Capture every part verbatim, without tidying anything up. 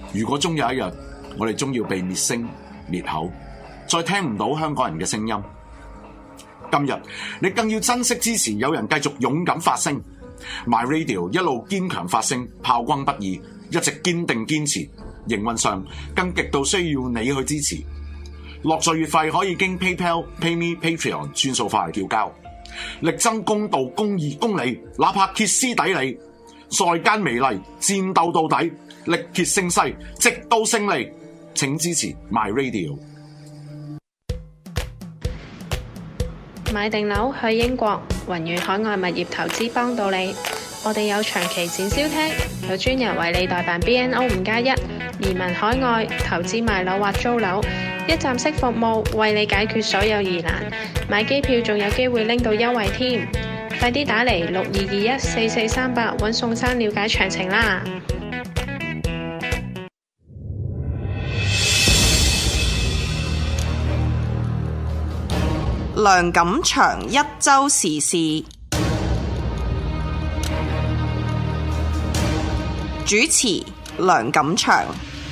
如果終有一日，我哋終要被滅聲滅口，再聽唔到香港人嘅聲音。今日你更要珍惜支持，有人繼續勇敢發聲。My Radio 一路堅強發聲，炮轟不已，一直堅定堅持。營運上更極度需要你去支持。落座月費可以經 PayPal、PayMe、Patreon 轉數化嚟繳交。力爭公道、公義、公理，哪怕歇斯底里，在間美麗，戰鬥到底，力竭勝勢，直到勝利。請支持 My Radio。 買定樓去英國，宏遠海外物業投資幫到你。我哋有長期展銷廳，有專人為你代辦 B N O 五加一移民海外投資賣樓或租樓，一站式服務為你解決所有疑難。買機票仲有機會拎到優惠添，快啲打嚟六二二一四四三八揾宋生了解詳情啦！ 梁錦祥一周時事主持，梁錦祥。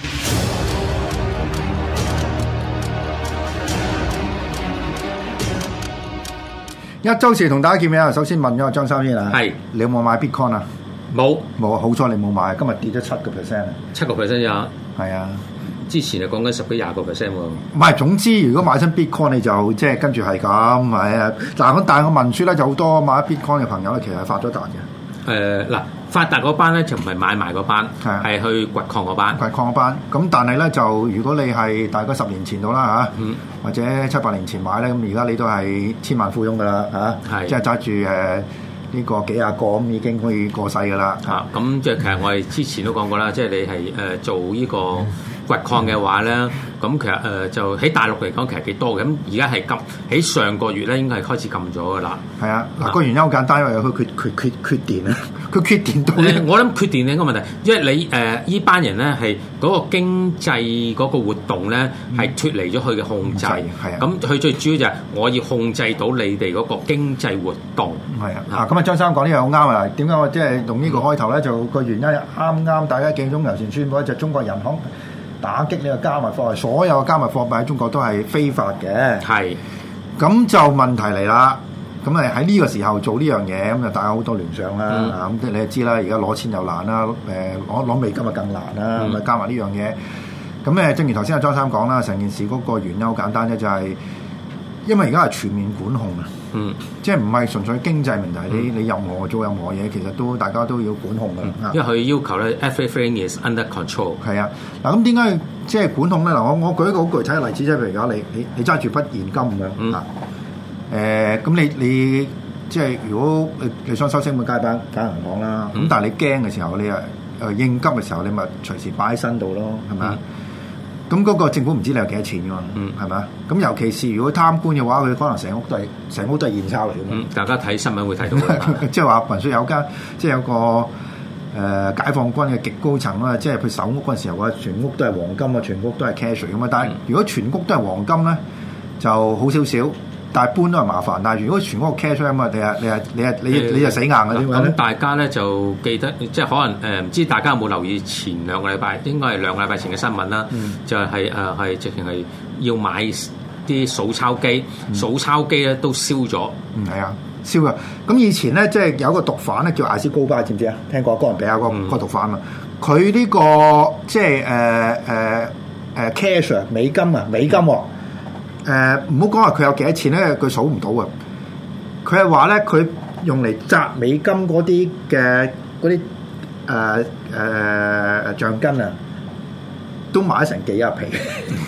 一周時同大家見面啊！首先問咗阿張生先啊，係你有冇買 Bitcoin 啊？ 冇冇啊！好彩你冇買，今日跌咗七個 percent 啊！ 七個 percent 咋？ 係啊！ 之前係講緊十幾廿個 percent 喎。 唔係，總之如果買親 Bitcoin 你就即係跟住係咁係啊！但係但係我問書咧就好多買 Bitcoin 嘅朋友咧，其實係發咗達嘅。誒嗱、呃，發達嗰班咧就唔係買賣嗰班，係係去掘礦嗰班。 掘礦嗰班咁，但係咧就如果你係大概十年前到啦嚇，嗯、或者七八年前買咧，咁而家你都係千萬富翁噶啦嚇，即係揸住誒呢個幾廿個咁已經可以過世噶啦嚇。 咁即係其實我哋之前都講過啦，即係你係誒、呃、做呢、這個。掘礦嘅話咧，咁其實誒、呃、就喺大陸嚟講其實幾多嘅，咁而家係禁喺上個月咧應該係開始禁咗噶啦。係啊，嗱個原因好簡單，因為佢缺缺缺缺電啊，佢缺電到咧。我諗缺電呢個問題，因為你誒呢、呃、班人咧係嗰個經濟嗰個活動咧係脫離咗佢嘅控制，係啊。咁佢最主要就係我要控制到你哋嗰個經濟活動。係啊，啊咁啊張生講呢樣好啱啊！點解我即係用呢個開頭咧？就個原因啱啱大家記中油前宣布一隻中國人行打擊呢個加密貨幣，所有嘅加密貨幣喺中國都係非法嘅。係，咁就問題嚟啦。咁誒喺呢個時候做呢樣嘢，咁就大家好多聯想啦。啊、嗯，咁你就知啦，而家攞錢又難啦，誒攞攞美金就更難啦。咁啊、嗯、加埋呢樣嘢，咁誒正如頭先阿莊生講啦，成件事嗰個原因好簡單啫，就係、是、因為而家係全面管控啊。嗯，即係唔係純粹經濟問題，你、嗯、你任何做任何嘢，其實都大家都要管控嘅、嗯。因為佢要求咧 ，everything is under control。係啊，嗱咁點解即係管控咧？嗱，我我舉一個好具體嘅例子，即係譬如講你你你揸住筆現金咁樣啊，誒咁、嗯呃、你你即係如果你你想收息咪街班揀銀行啦，咁、嗯、但係你驚嘅時候，你啊誒應急嘅時候，你咪隨時擺喺身度咯，係咪啊？咁嗰個政府唔知你有幾多錢㗎嘛，係咪啊？咁尤其是如果貪官嘅話，佢可能成屋都係成屋都係現鈔嚟㗎嘛。大家睇新聞會睇到嘅，即係話雲水有間，即係有個誒、呃、解放軍嘅極高層啦，即係佢守屋嗰陣時候話，全屋都係黃金啊，全屋都係 cash 咁嘛。但係如果全屋都係黃金咧，就好少少。但係搬都係麻煩，但係如果全嗰個 cash 啊嘛，你係你係你係你你就死硬嘅點解咧？咁大家咧就記得，即係可能誒，唔、呃、知大家有冇留意前兩個禮拜，應該係兩個禮拜前嘅新聞啦，嗯、就係誒係直情係要買啲數鈔機，嗯、數鈔機咧都燒咗。嗯，係啊，燒㗎。咁以前咧，即係有個毒販咧叫艾斯高巴，知唔知啊？聽過哥倫比亞嗰個個毒販啊？佢呢、這個即係誒誒誒 cash 美金啊，美金喎、哦。誒唔好講話佢有幾多錢咧，佢數唔到啊！佢係話咧，佢用嚟擲美金嗰啲嘅嗰啲誒誒橡筋啊，都買成幾廿皮。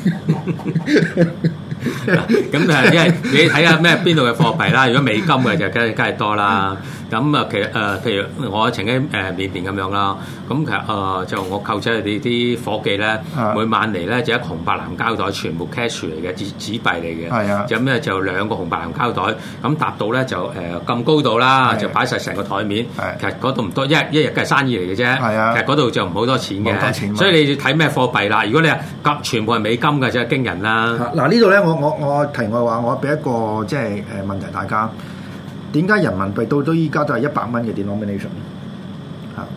咁誒，因為你睇下咩邊度嘅貨幣啦。如果美金嘅就梗梗係多啦。咁啊，其實誒，譬如我曾經誒緬甸咁樣啦。咁其實誒就我購仔佢哋啲夥計咧，每晚嚟咧就一個紅白藍膠袋，全部 cash 嚟嘅紙紙幣嚟嘅。係啊。咁咧就兩個紅白藍膠袋，咁搭到咧就誒咁高度啦，就擺晒成個台面。係。其實嗰度唔多，一一日嘅生意嚟嘅啫。係啊。其實嗰度就唔好多錢嘅。冇多錢。所以你要睇咩貨幣啦？如果你係全部係美金嘅，真係驚人啦。嗱呢度咧，我我我提我話，我俾一個即係誒問題大家。點解人民幣到到依家都係一百蚊嘅 denomination 嚇？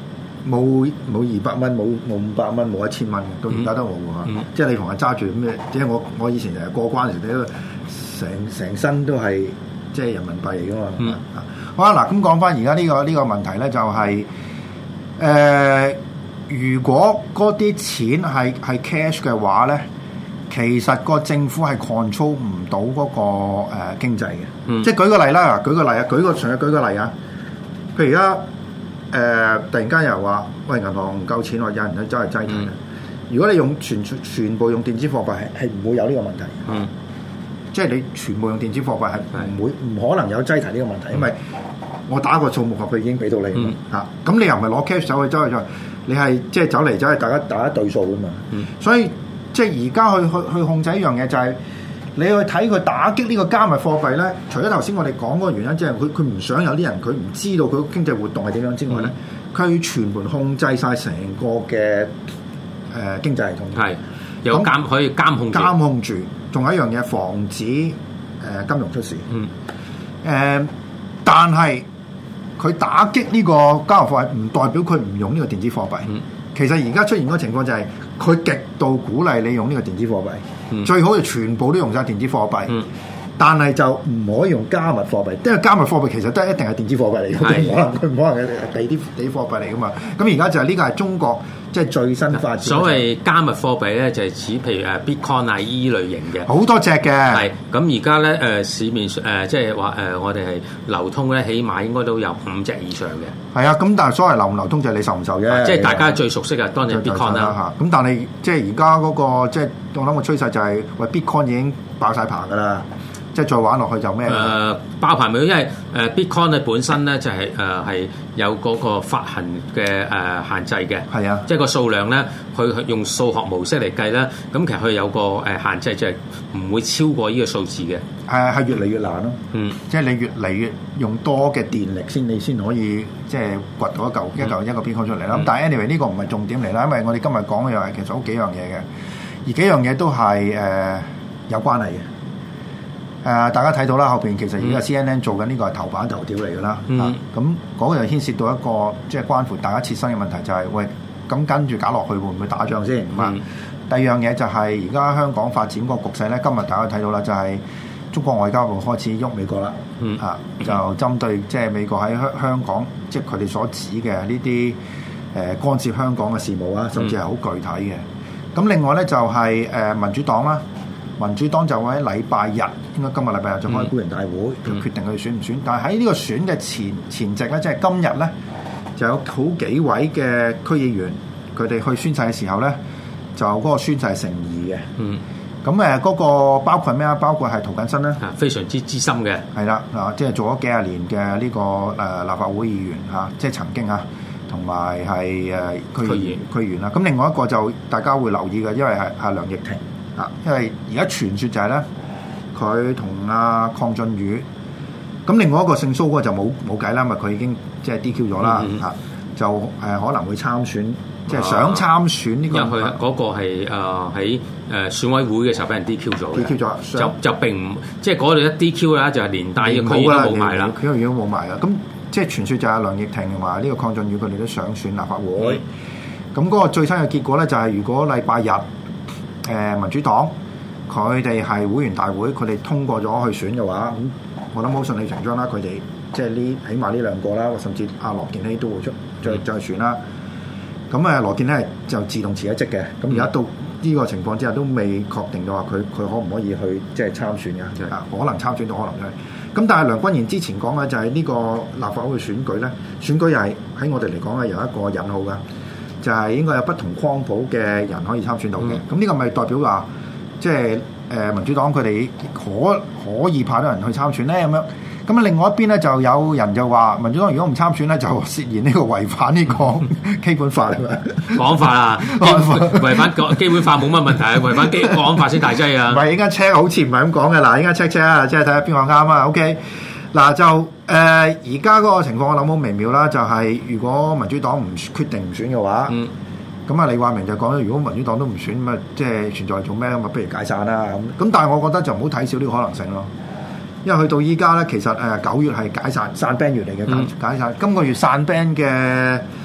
冇冇二百蚊，冇冇五百蚊，冇一千蚊嘅，到而家都冇喎、嗯。即係你同人揸住咩？即係我我以前成日過關時，你成成身都係即係人民幣嚟噶嘛。嗯、好啊，嗱咁講翻而家呢個呢、呢個問題咧，就係、是、誒、呃，如果嗰啲錢係係 cash 嘅話咧，其實個政府係 control 唔到嗰個誒、呃、經濟嘅。嗯、即係舉個例啦，舉個例啊，舉個上舉個例啊，譬如而家。誒、呃，突然間又話，喂，銀行唔夠錢，或有人去走嚟擠提。嗯、如果你用全全部用電子貨幣，係係唔會有呢個問題。嗯，即係你全部用電子貨幣係唔會唔是可能有擠提呢個問題，嗯、因為我打個數目學佢已經俾到你嚇。咁、嗯啊、你又唔係攞 cash 走去走去走去，你係即係走嚟走去，大家大家對數㗎嘛。嗯、所以即係而家去去去控制一樣嘢就係、是。你去睇佢打擊呢個加密貨幣咧，除咗頭先我哋講嗰個原因，即係佢佢唔想有啲人佢唔知道佢經濟活動係點樣之外咧，佢、嗯、全盤控制晒成個嘅誒、呃、經濟系統。係有監那可以監控監控住，仲有一樣嘢防止誒、呃、金融出事。嗯。誒、呃，但係佢打擊呢個加密貨幣，唔代表佢唔用呢個電子貨幣。嗯。其實而家出現嗰個情況就係佢極度鼓勵你用呢個電子貨幣，嗯、最好就全部都用晒電子貨幣，嗯、但係就唔可以用加密貨幣，因為加密貨幣其實都係一定係電子貨幣嚟嘅，可能佢唔可能係俾啲俾貨幣嚟噶嘛。咁而家就係呢個係中國即係最新發展。所謂加密貨幣咧，就係指譬如誒 Bitcoin 啊依類型嘅，好多隻嘅。係咁而家咧誒市面誒、呃、即係話誒我哋係流通咧，起碼應該都有五隻以上嘅。係啊，咁但係所謂流唔流通就係你受唔受啫。即係大家最熟悉嘅當然 Bitcoin 啦嚇。咁但係即係而家嗰個即係我諗個趨勢就係、是、喂 Bitcoin 已經爆晒棚㗎啦。即係再玩落去就咩？誒、呃、爆棚咪，因為誒、呃、Bitcoin 咧本身咧就係誒係有嗰個發行嘅誒、呃、限制嘅。係啊，即係個數量咧，佢用數學模式嚟計咧，咁其實佢有個誒限制，就係唔會超過呢個數字嘅。係係越嚟越難咯。嗯，即係你越嚟越用多嘅電力先，你先可以即係掘到一嚿、嗯、一嚿一個 Bitcoin 出嚟啦。咁、嗯、但係 anyway 呢個唔係重點嚟啦，因為我哋今日講嘅又係其實好幾樣嘢嘅，而幾樣嘢都係誒、呃、有關係嘅。誒、呃，大家睇到啦，後邊其實而家 C N N 做緊呢個係頭版頭條嚟㗎啦。嗯、啊，咁嗰個又牽涉到一個即係關乎大家切身嘅問題、就是，就係喂，咁跟住搞落去會唔會打仗先？咁啊、嗯，第二樣嘢就係而家香港發展個局勢咧，今日大家睇到啦，就係中國外交部開始喐美國啦。嗯、啊，就針對即係美國喺香香港，即係佢哋所指嘅呢啲誒干涉香港嘅事務啊，甚至係好具體嘅。咁、嗯、另外咧就係、是、誒、呃、民主黨啦。民主黨就會喺禮拜日，應該今日禮拜日就開會員大會，就、嗯、決定佢選唔選。但係喺呢個選嘅前前夕咧，即係今日咧，就有好幾位嘅區議員，佢哋去宣誓嘅時候咧，就嗰個宣誓誠意嘅。嗯，咁誒嗰個包括咩啊？包括係涂謹申啦，非常之資深嘅，係啦，嗱，即係做咗幾廿年嘅呢個誒立法會議員嚇，即係曾經啊，同埋係誒區議員區議員啦。咁另外一個就大家會留意嘅，因為係阿梁亦婷。啊，因為而家傳說就係咧，佢同阿鄺俊宇，咁另外一個姓蘇嗰個就冇冇計啦，因為佢已經即係 D Q 咗啦，嚇、嗯、就誒、呃、可能會參選，即係想參選呢、這個。因為佢嗰個係誒喺誒選委會嘅時候俾人 D Q 咗，D Q 咗，就就並唔即係嗰度一 D Q 啦，就係連帶嘅區議都冇埋啦，區議員都冇埋啦。咁即係傳說就係梁亦婷同埋呢個鄺俊宇佢哋都想選立法會。咁嗰、嗯、個最新嘅結果咧就係、是、如果禮拜日。誒、呃、民主黨佢哋係會員大會，佢哋通過咗去選嘅話，咁我諗好順理成章啦。佢哋即係呢，起碼呢兩個啦，甚至阿羅健熙都會出再再選啦。咁誒羅健熙就自動辭咗職嘅。咁而家到呢個情況之下，都未確定到話佢佢可唔可以去即係參選嘅。啊、嗯，可能參選到，可能係。咁但係梁君彥之前講嘅就係呢個立法會選舉咧，選舉又係喺我哋嚟講係有一個引號㗎。就係應該有不同光譜嘅人可以參選到嘅，咁呢、嗯、個咪代表話，即係誒民主黨佢哋可可以派到人去參選咧咁樣。咁啊另外一邊咧就有人就話民主黨如果唔參選咧就涉嫌呢個違反呢個基本法係咪？講法啊，違反基本法冇乜問題，違反基講法先大劑啊！唔係依家 check 好似唔係咁講嘅，嗱依家 check check 啊，即係睇下邊個啱啊 ，OK。嗱就誒而家嗰個情況我諗好微妙啦，就係、是、如果民主黨唔決定唔選嘅話，咁啊、嗯、李華明就講咗，如果民主黨都唔選，咁啊即係存在做咩咁啊？不如解散啦咁。咁但係我覺得就唔好睇少呢個可能性咯，因為去到依家咧，其實誒九月係解散散 band 月嚟嘅解解散，今個月散 band 嘅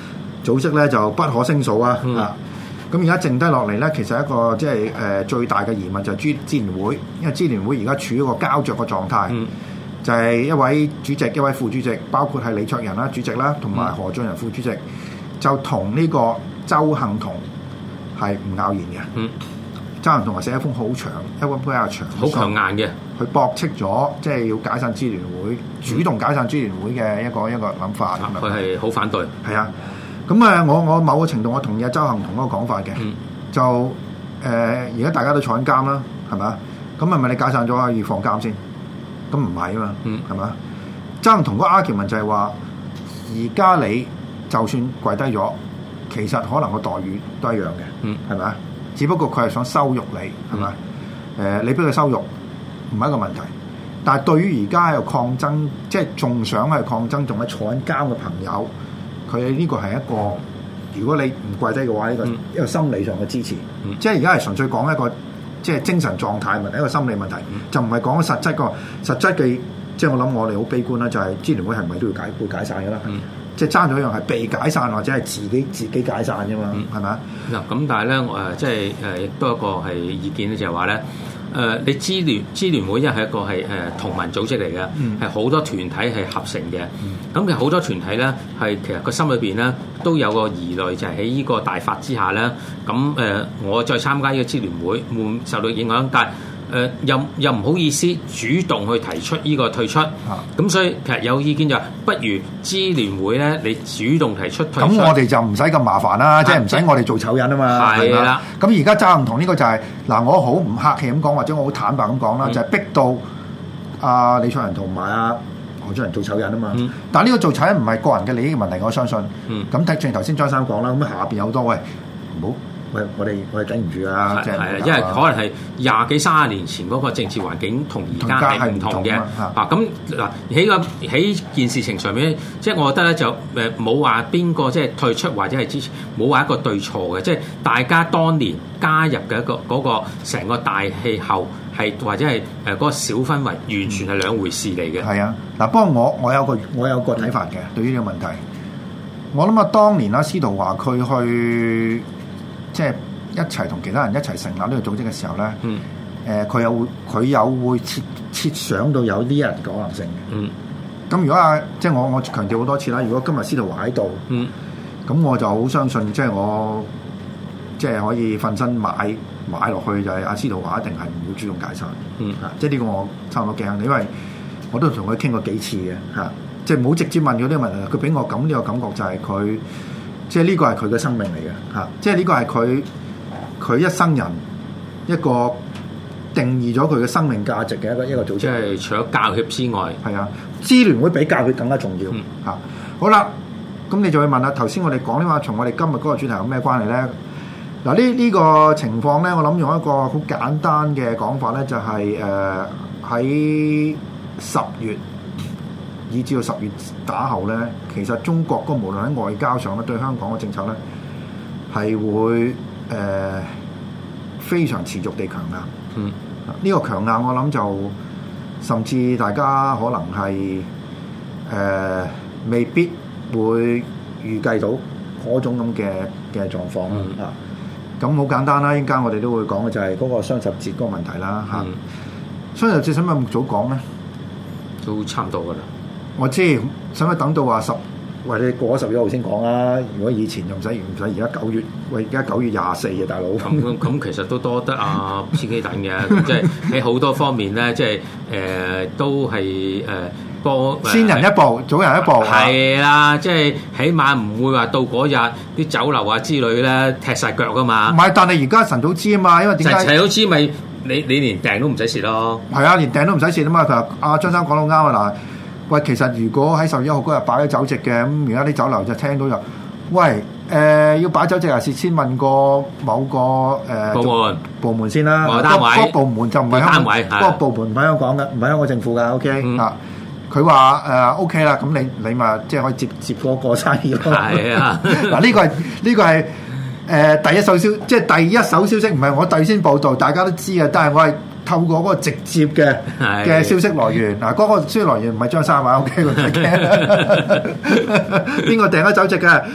組織咧就不可勝數啊！ 嗯、 啊，咁而家剩低落嚟咧，其實一個即係誒最大嘅疑問就係支支聯會，因為支聯會而家處於一個膠着嘅狀態，嗯、就係一位主席、一位副主席，包括係李卓人啦主席啦，同埋何俊仁副主席，嗯、就同呢個鄒幸彤係唔咬言嘅。嗯鄒幸彤係寫一封好長，一封比較長， 好強硬嘅， 佢駁斥咗，即係要解散支聯會，主動解散支聯會嘅一個一個諗法。 佢係好反對， 係啊。咁啊，我我某個程度我同意阿鄒幸彤嗰個講法嘅，嗯、就誒而家大家都坐緊監啦，係咪啊？咁係咪你解散咗要放監先？咁唔係啊嘛，係咪啊？鄒幸彤嗰個 argument 就係話，而家你就算跪低咗，其實可能個待遇都一樣嘅，係咪啊？只不過佢係想羞辱你，係咪？誒、嗯呃，你俾佢羞辱唔係一個問題，但係對於而家喺度抗爭，即係仲想係抗爭，仲係坐緊監嘅朋友，佢呢個係一個，如果你唔跪低嘅話，呢、這個、嗯、一個心理上嘅支持，嗯、即係而家係純粹講一個即係精神狀態問題，一個心理問題，嗯、就唔係講實質個實質嘅。即係我諗我哋好悲觀啦，就係、是、支聯會係咪都要解會解散嘅啦？嗯即係爭咗一樣係被解散或者係自己自己解散啫嘛，係咪啊？嗱咁但係咧誒，即係誒亦都有一個係意見咧，就係話咧誒，你支聯支聯會因為係一個係誒同盟組織嚟嘅，係好、嗯、多團體係合成嘅。咁其實好多團體咧係其實個心裏邊咧都有個疑慮，就係喺呢個大法之下咧，咁誒、呃、我再參加呢個支聯會會唔會受到影響？但係誒、呃、又又唔好意思主動去提出呢個退出，咁、啊、所以其實有意見就係不如支聯會咧，你主動提出退出。咁我哋就唔使咁麻煩啦，即係唔使我哋做醜人啊嘛。係啦。咁而家鄒幸彤呢個就係、是、嗱，我好唔客氣咁講，或者我好坦白咁講啦，嗯、就係逼到阿、呃、李卓人同埋阿何俊仁做醜人啊嘛。嗯、但係呢個做醜人唔係個人嘅利益問題，我相信。咁睇正頭先張生講啦，咁下邊有好多喂唔好。喂，我哋我哋頂唔住啊！係係，因為可能係廿幾三十年前嗰個政治環境同而家係唔同嘅啊！咁嗱喺個喺件事情上面，即係我覺得咧就誒冇話邊個即係退出或者係支持，冇話一個對錯嘅，即係大家當年加入嘅一個嗰個成個大氣候係或者係誒嗰個小氛圍，完全係兩回事嚟嘅。係啊！嗱，不過我我有個我有個睇法嘅，對於呢個問題，我諗啊，當年啊，司徒華佢去。即係一齊同其他人一齊成立呢個組織嘅時候咧，誒佢、嗯呃、有會佢有會設設想到有啲人可能性嘅。咁、嗯、如果啊，即係我我強調好多次啦，如果今日司徒華喺度，咁、嗯、我就好相信，即係我即係可以瞓身買買落去，就係阿司徒華一定係唔會主動解散。嗯、啊，即係呢個我差唔多驚，因為我都同佢傾過幾次嘅嚇、啊，即係冇直接問佢呢個問題，佢俾我咁呢個感覺就係佢。即係呢個係佢嘅生命嚟嘅嚇，即係呢個係佢佢一生人一個定義咗佢嘅生命價值嘅一個一個組織。即係除咗教協之外，係啊，支聯會比教協更加重要嚇。嗯、好啦，咁你就會問啦，頭先我哋講呢話，從我哋今日嗰個主題有咩關係咧？嗱，呢呢個情況咧，我諗用一個好簡單嘅講法咧，就係誒喺十月。以至到十月打後咧，其實中國嗰無論喺外交上咧，對香港嘅政策咧，係會誒、呃、非常持續地強硬。嗯，呢個強硬我諗就甚至大家可能係誒、呃、未必會預計到嗰種咁嘅嘅狀況啊。咁好、嗯、簡單啦，一陣間我哋都會講嘅就係嗰個雙十節嗰個問題啦。嚇、嗯，雙十節使唔使咁早講咧？都差唔多噶啦。我知，使唔使等到話十，或者過咗十一號先講啊？如果以前就唔使，唔使而家九月，喂，而家九月廿四嘅大佬。咁咁其實都多得啊，司機等嘅，即係喺好多方面咧，即係誒都係誒多先人一步，早人一步。係啦，即係起碼唔會話到嗰日啲酒樓啊之類咧踢晒腳噶嘛。唔係，但係而家晨早知啊嘛，因為點解？晨早知咪你你連訂都唔使蝕咯。係啊，連訂都唔使蝕啊嘛。佢話阿張生講到啱啊嗱。喂，其實如果喺十月一號嗰日擺咗酒席嘅，咁而家啲酒樓就聽到就，喂，誒、呃、要擺酒席啊，事先問過某個誒、呃、部門部門先啦。嗰嗰部門就唔係香港，嗰個部門唔係香港嘅，唔係香港政府嘅。O K 啊，佢話誒 O K 啦，咁你你咪即係可以接接嗰個生意咯。係啊，嗱呢個係呢、呢個係誒、呃、第一手消，即係第一手消息，唔係我第先報道，大家都知嘅，但係我係。透過嗰個直接嘅嘅消息來源，嗱嗰個消息來源唔係張生話 O K 喎，邊個訂咗酒席嘅？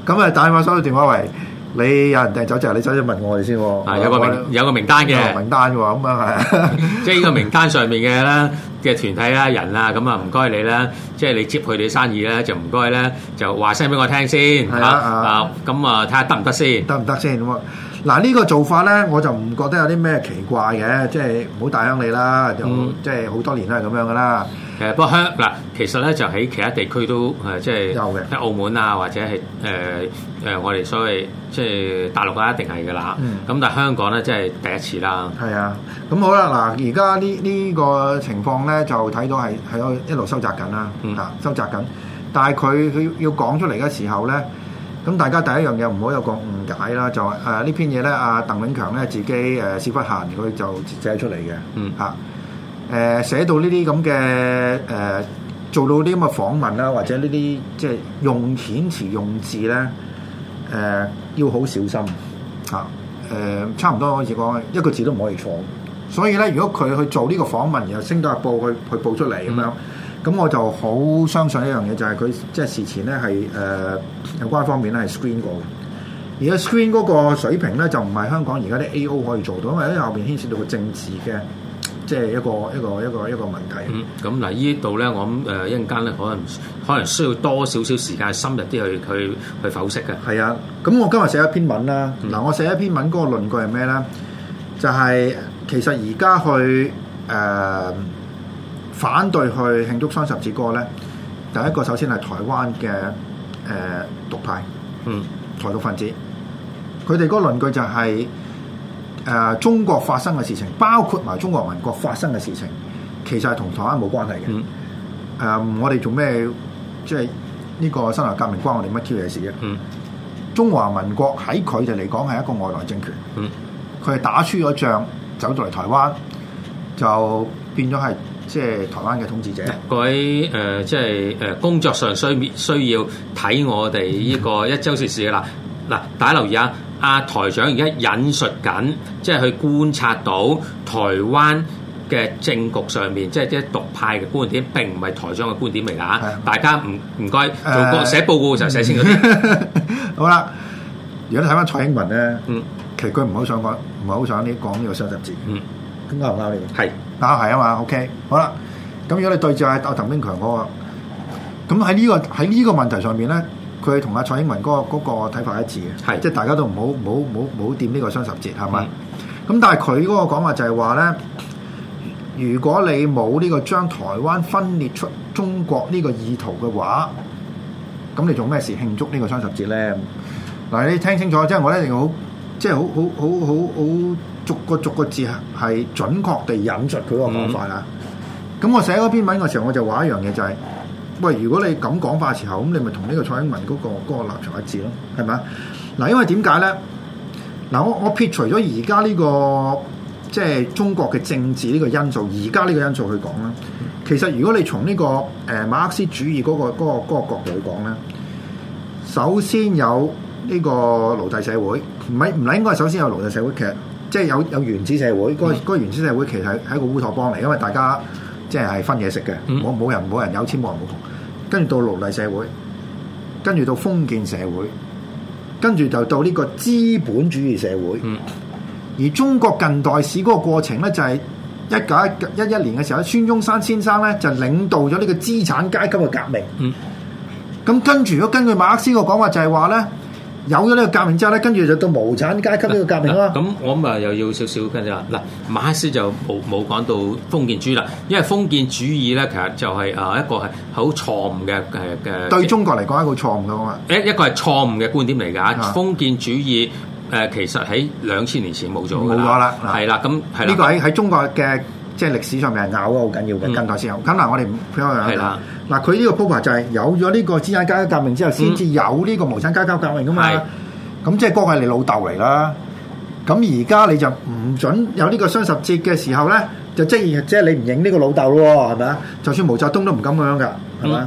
咁啊打電話收到電話為你有人訂酒席，你首先問我哋先喎。 啊，有個名有個名單嘅名單嘅喎，咁樣係。 即係呢個名單上面嘅啦嘅團體啦人啦，咁啊唔該你啦，即係你接佢哋生意咧，就唔該咧就話聲俾我聽先係嚇啊啊，咁啊睇下得唔得先？ 得唔得先咁啊？嗱呢個做法咧，我就唔覺得有啲咩奇怪嘅，即係唔好大鄉里啦，就、嗯、即係好多年都係咁樣噶啦。 誒不過香嗱，其實咧就喺其他地區都誒即係有嘅， 喺澳門啊或者係誒誒我哋所謂即係大陸啊一定係噶啦。咁、嗯、但係香港咧即係第一次啦。係啊，咁好啦，嗱而家呢呢個情況咧就睇到係係一路收窄緊啦，嗯、啊收窄緊。但係佢佢要講出嚟嘅時候咧。咁大家第一樣嘢唔好有個誤解啦，就誒、呃、呢篇嘢咧，阿鄧永強咧自己誒屎忽閒，佢就寫出嚟嘅， 嗯嚇誒寫到呢啲咁嘅誒，做到啲咁嘅訪問啦，或者呢啲即係用遣詞用字咧，誒、呃、要好小心嚇誒、呃，差唔多可以講一個字都唔可以錯。所以咧，如果佢去做呢個訪問，然後星島日報去去報出嚟咁樣。嗯咁我就好相信一樣嘢，就係佢即係事前咧係誒有關方面咧係 screen 過嘅，而家 screen 嗰個水平咧就唔係香港而家啲 A O 可以做到，因為喺後邊牽涉到個政治嘅即係一個一個一個一個問題。 嗯，咁嗱呢度咧，我諗誒一陣間咧可能可能需要多少少時間深入啲去去去剖析嘅。 係啊，咁我今日寫一篇文啦。嗱、嗯，我寫一篇文嗰個論據係咩咧？就係、是、其實而家去誒。呃反對去慶祝雙十節歌咧，第一個首先係台灣嘅誒獨派， 嗯， 台獨分子，佢哋嗰個論據就係、是、誒、呃、中國發生嘅事情，包括埋中華民國發生嘅事情，其實係同台灣冇關係嘅。誒、 嗯呃，我哋做咩即係呢個辛亥革命關我哋乜 Q 嘢事啊？ 嗯， 中華民國喺佢哋嚟講係一個外來政權， 嗯， 佢係打輸咗仗，走到嚟台灣就變咗係。即係台灣嘅統治者， 各位誒、呃，即係誒工作上需需要睇我哋呢個一週時事嘅啦。嗱，大家留意下，阿台長而家引述緊，即係去觀察到台灣嘅政局上面，即係啲獨派嘅觀點，並唔係台長嘅觀點嚟㗎嚇。大家唔唔該做個寫報告嘅時候寫清楚啲。 好啦，如果你睇翻蔡英文咧， 嗯，其實佢唔係好想講，唔係好想呢講呢個雙十節， 嗯。 咁啱唔啱你？ 係啊，係啊嘛。OK，好啦。咁如果你對住阿阿鄧炳強嗰個，咁喺呢個喺呢個問題上面咧，佢同阿蔡英文嗰、嗰個睇、嗰個、法一致嘅，係即係大家都唔好唔好唔好唔好掂呢個雙十節係嘛？咁、嗯、但係佢嗰個講法就係話咧，如果你冇呢個將台灣分裂出中國呢個意圖嘅話，咁你做咩事慶祝呢個雙十節咧？嗱，你聽清楚，即係我一定要好，即係好好好好好。逐個逐個字係準確地引述佢個講法啦。咁、嗯、我寫嗰篇文嘅時候，我就話一樣嘢就係、是：喂，如果你咁講法嘅時候，咁你咪同呢個蔡英文嗰、那個那個立場一致咯，係咪啊？嗱，因為點解咧？嗱，我我撇除咗而家呢個即係、就是、中國嘅政治呢個因素，而家呢個因素去講啦。其實如果你從呢、這個誒、呃、馬克思主義嗰、那個嗰、那個那個角度去講咧，首先有呢個奴隸社會，唔係唔係應該係首先有奴隸社會，其實。即係有有原始社會，嗰、那個那個原始社會其實係係一個烏托邦嚟，因為大家即係係分嘢食嘅，冇冇人冇人有錢冇人冇窮。跟住到奴隸社會，跟住到封建社會，跟住就到呢個資本主義社會。 嗯、 而中國近代史嗰個過程咧，就係一九一一年嘅時候，孫中山先生咧就領導咗呢個資產階級嘅革命。咁、嗯、跟住如果根據馬克思個講法就係話咧。有咗呢個革命之後咧，跟住就到無產階級呢個革命啦。 咁我咪又要少少跟住啦。嗱，馬克思就冇冇講到封建主義啦，因為封建主義咧，其實就係誒一個係好錯誤嘅誒嘅。對中國嚟講，一個錯誤嘅嘛。 誒一個係錯誤嘅觀點嚟㗎。封建主義誒其實喺兩千年前冇咗㗎啦。冇咗啦，係啦，咁係啦。呢個喺喺中國嘅即係歷史上面係拗得好緊要嘅，近代先有。咁嗱，我哋唔講樣係啦。嗱，佢呢個鋪排就係有咗呢個資產階級革命之後，先至有呢個無產階級革命噶嘛。咁即係嗰個係你老豆嚟啦。咁而家你就唔準有呢個雙十節嘅時候咧，就即係即係你唔認呢個老豆咯，係咪啊？就算毛澤東都唔敢咁樣噶，係咪啊？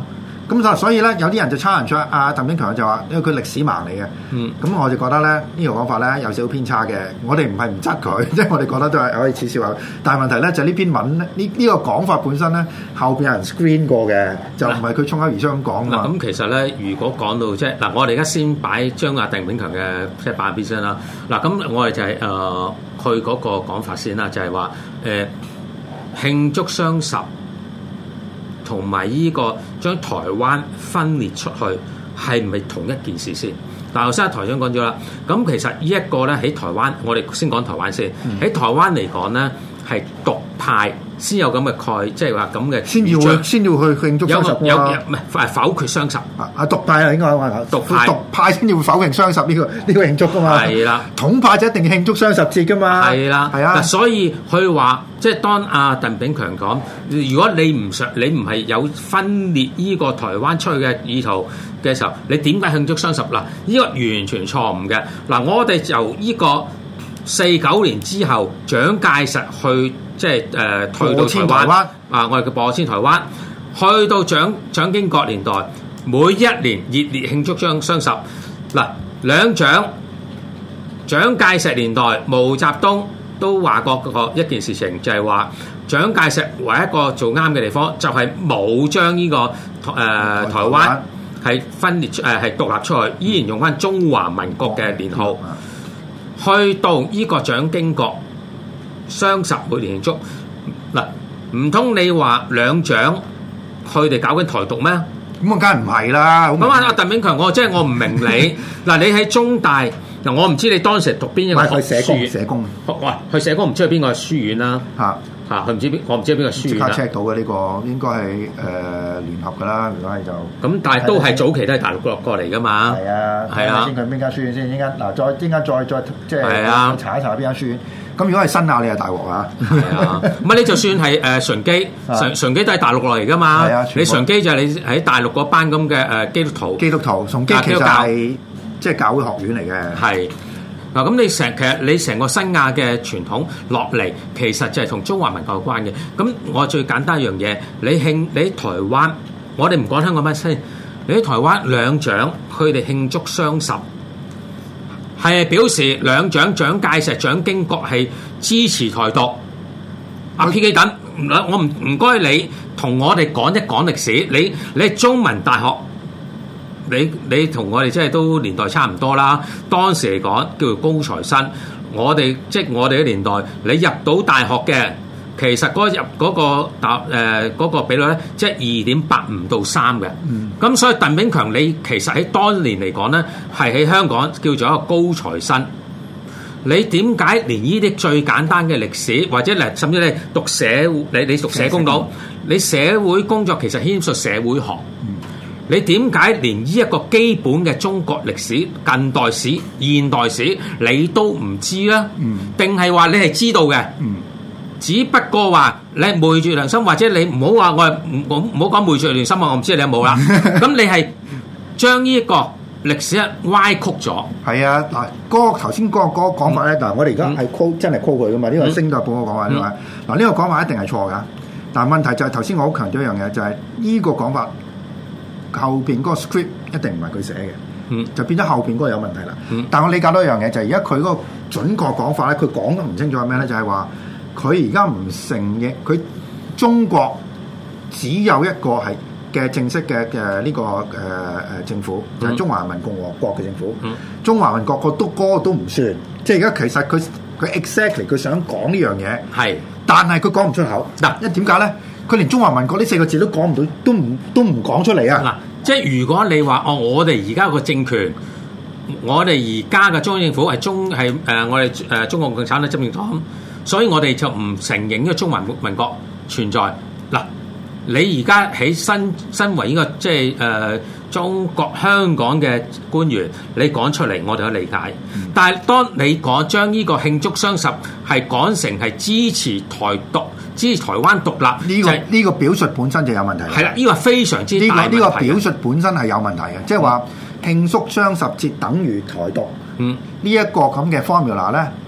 咁所以咧，有啲人就 challenge 阿鄧炳強就話，因為佢歷史盲嚟嘅。嗯。咁我就覺得咧，呢個講法咧有少少偏差嘅。我哋唔係唔質佢，即係我哋覺得都係可以恥笑下。但係問題咧就係呢篇文咧，呢、這、呢個講法本身咧後邊有人 screen 過嘅，就唔係佢衝口而出咁講嘛。 咁其實咧，如果講到即係嗱，我哋而家先擺將阿鄧炳強嘅即係擺邊先啦。嗱，咁我哋就係誒佢嗰個講法先啦，就係話誒慶祝雙十。同埋依個將台灣分裂出去係唔係同一件事先？但係頭先台長講咗啦，咁其實呢一個咧喺台灣，我哋先講台灣先。喺、嗯、台灣嚟講咧，係獨派先有咁嘅概，即係話咁嘅先要去先要去慶祝雙十有有唔係否決雙十啊？啊獨派啊，應該話獨派獨派先要否決雙十呢、呢個呢、呢個慶祝噶嘛？係啦，統派就一定慶祝雙十節噶嘛？係啦，係啊。所以佢話即係當阿鄧炳強講，如果你唔想你唔係有分裂呢個台灣出去嘅意圖嘅時候，你點解慶祝雙十嗱？呢個完全錯誤嘅嗱。我哋由呢個四九年之後，蔣介石去。即係誒退到台灣啊！我哋嘅播遷台灣，去到蔣蔣經國年代，每一年熱烈慶祝雙雙十嗱。兩蔣蔣介石年代，毛澤東都話過個一件事情，就係話蔣介石唯一一個做啱嘅地方，就係冇將呢個誒、呃、台灣係分裂出誒係獨立出去，依然用翻中華民國嘅年號。去到呢個蔣經國。雙十每年慶祝嗱，唔通你話兩蔣佢哋搞緊台獨咩？ 咁啊，梗係唔係啦。 咁啊，阿鄧炳強，我即係我唔明你嗱，你喺中大嗱，我唔知你當時讀邊一個書院？ 社工， 喂，去社工唔知去邊個書院啦？嚇嚇，佢唔知邊，我唔知邊個書院。 即刻 check 到嘅呢個應該係誒聯合㗎啦，如果係就咁，但係都係早期都係大陸落過嚟㗎嘛。係啊，係啊，先佢邊間書院先？依家嗱，再依家再再即係查一查邊間書院。咁如果係新亞，你係大鑊啊！係啊， 唔係你就算係誒純基，純純基都係大陸落嚟噶嘛。係啊，你純基就係你喺大陸嗰班咁嘅誒基督徒。 基督徒純基其實係即係教會學院嚟嘅。係嗱，咁你成其實你成個新亞嘅傳統落嚟，其實就係同中華民國有關嘅。咁我最簡單一樣嘢，你慶你喺台灣，我哋唔講香港咩先，你喺台灣兩蔣佢哋慶祝雙十。係表示兩蔣蔣介石、蔣經國係支持台獨。阿 P 基等，我唔唔該你同我哋講一講歷史。你你係中文大學，你你同我哋即係都年代差唔多啦。當時嚟講叫做高材生，我哋即係我哋嘅年代，你入到大學嘅。其實嗰入嗰個答誒嗰個比率咧，即係二點八五到三嘅。咁、嗯、所以鄧炳強你其實喺當年嚟講咧，係喺香港叫做一個高材生。你點解連呢啲最簡單嘅歷史，或者嚟甚至你讀社你你讀社工到，你社會工作其實牽涉社會學。嗯、你點解連呢一個基本嘅中國歷史、近代史、現代史你都唔知咧？定係話你係知道嘅？嗯只不過話你昧住良心，或者你唔好話我係唔唔好講昧住良心啊！我唔知你有冇啦。咁你係將呢一個歷史歪曲咗。係啊，嗱，嗰個頭先嗰個嗰個講法咧，嗱、嗯，我哋而家係 call 真係 call 佢噶嘛？呢、嗯、個係星島報嘅講法，係咪？嗱，呢個講法一定係錯噶。但係問題就係頭先我好強調一樣嘢，就係、是、呢個講法後邊嗰個 script 一定唔係佢寫嘅，嗯，就變咗後邊嗰個有問題啦。嗯、但係我理解到一樣嘢，就係而家佢嗰個準確講法咧，佢講得唔清楚係咩咧？就係、是、話。佢而家唔承認，佢中國只有一個係嘅正式嘅嘅呢個誒誒、呃、政府，就係、是、中華人民共和國嘅政府。嗯、中華民國個都嗰個都唔算，即係而家其實佢佢 exactly 佢想講呢樣嘢，係是，但係佢講唔出口。嗱，因為點解咧？佢連中華民國呢四個字都講唔到，都唔都唔講出嚟啊！ 嗱，即係如果你話哦，我哋而家個政權，我哋而家嘅中央政府係中係誒、呃、我哋誒、呃、中國共產黨執政黨。所以我哋就唔承認呢個中華民國存在。嗱，你而家喺身身為呢個即係誒中國香港嘅官員，你講出嚟我哋都理解。嗯、但係當你講將呢個慶祝雙十係講成係支持台獨、支持台灣獨立， 呢、這個呢、就是、個表述本身就有問題。 係啦，呢、這個非常之大問題。呢、這個這個表述本身係有問題嘅，即係話慶祝雙十節等於台獨。嗯，呢一個咁嘅 formula 咧。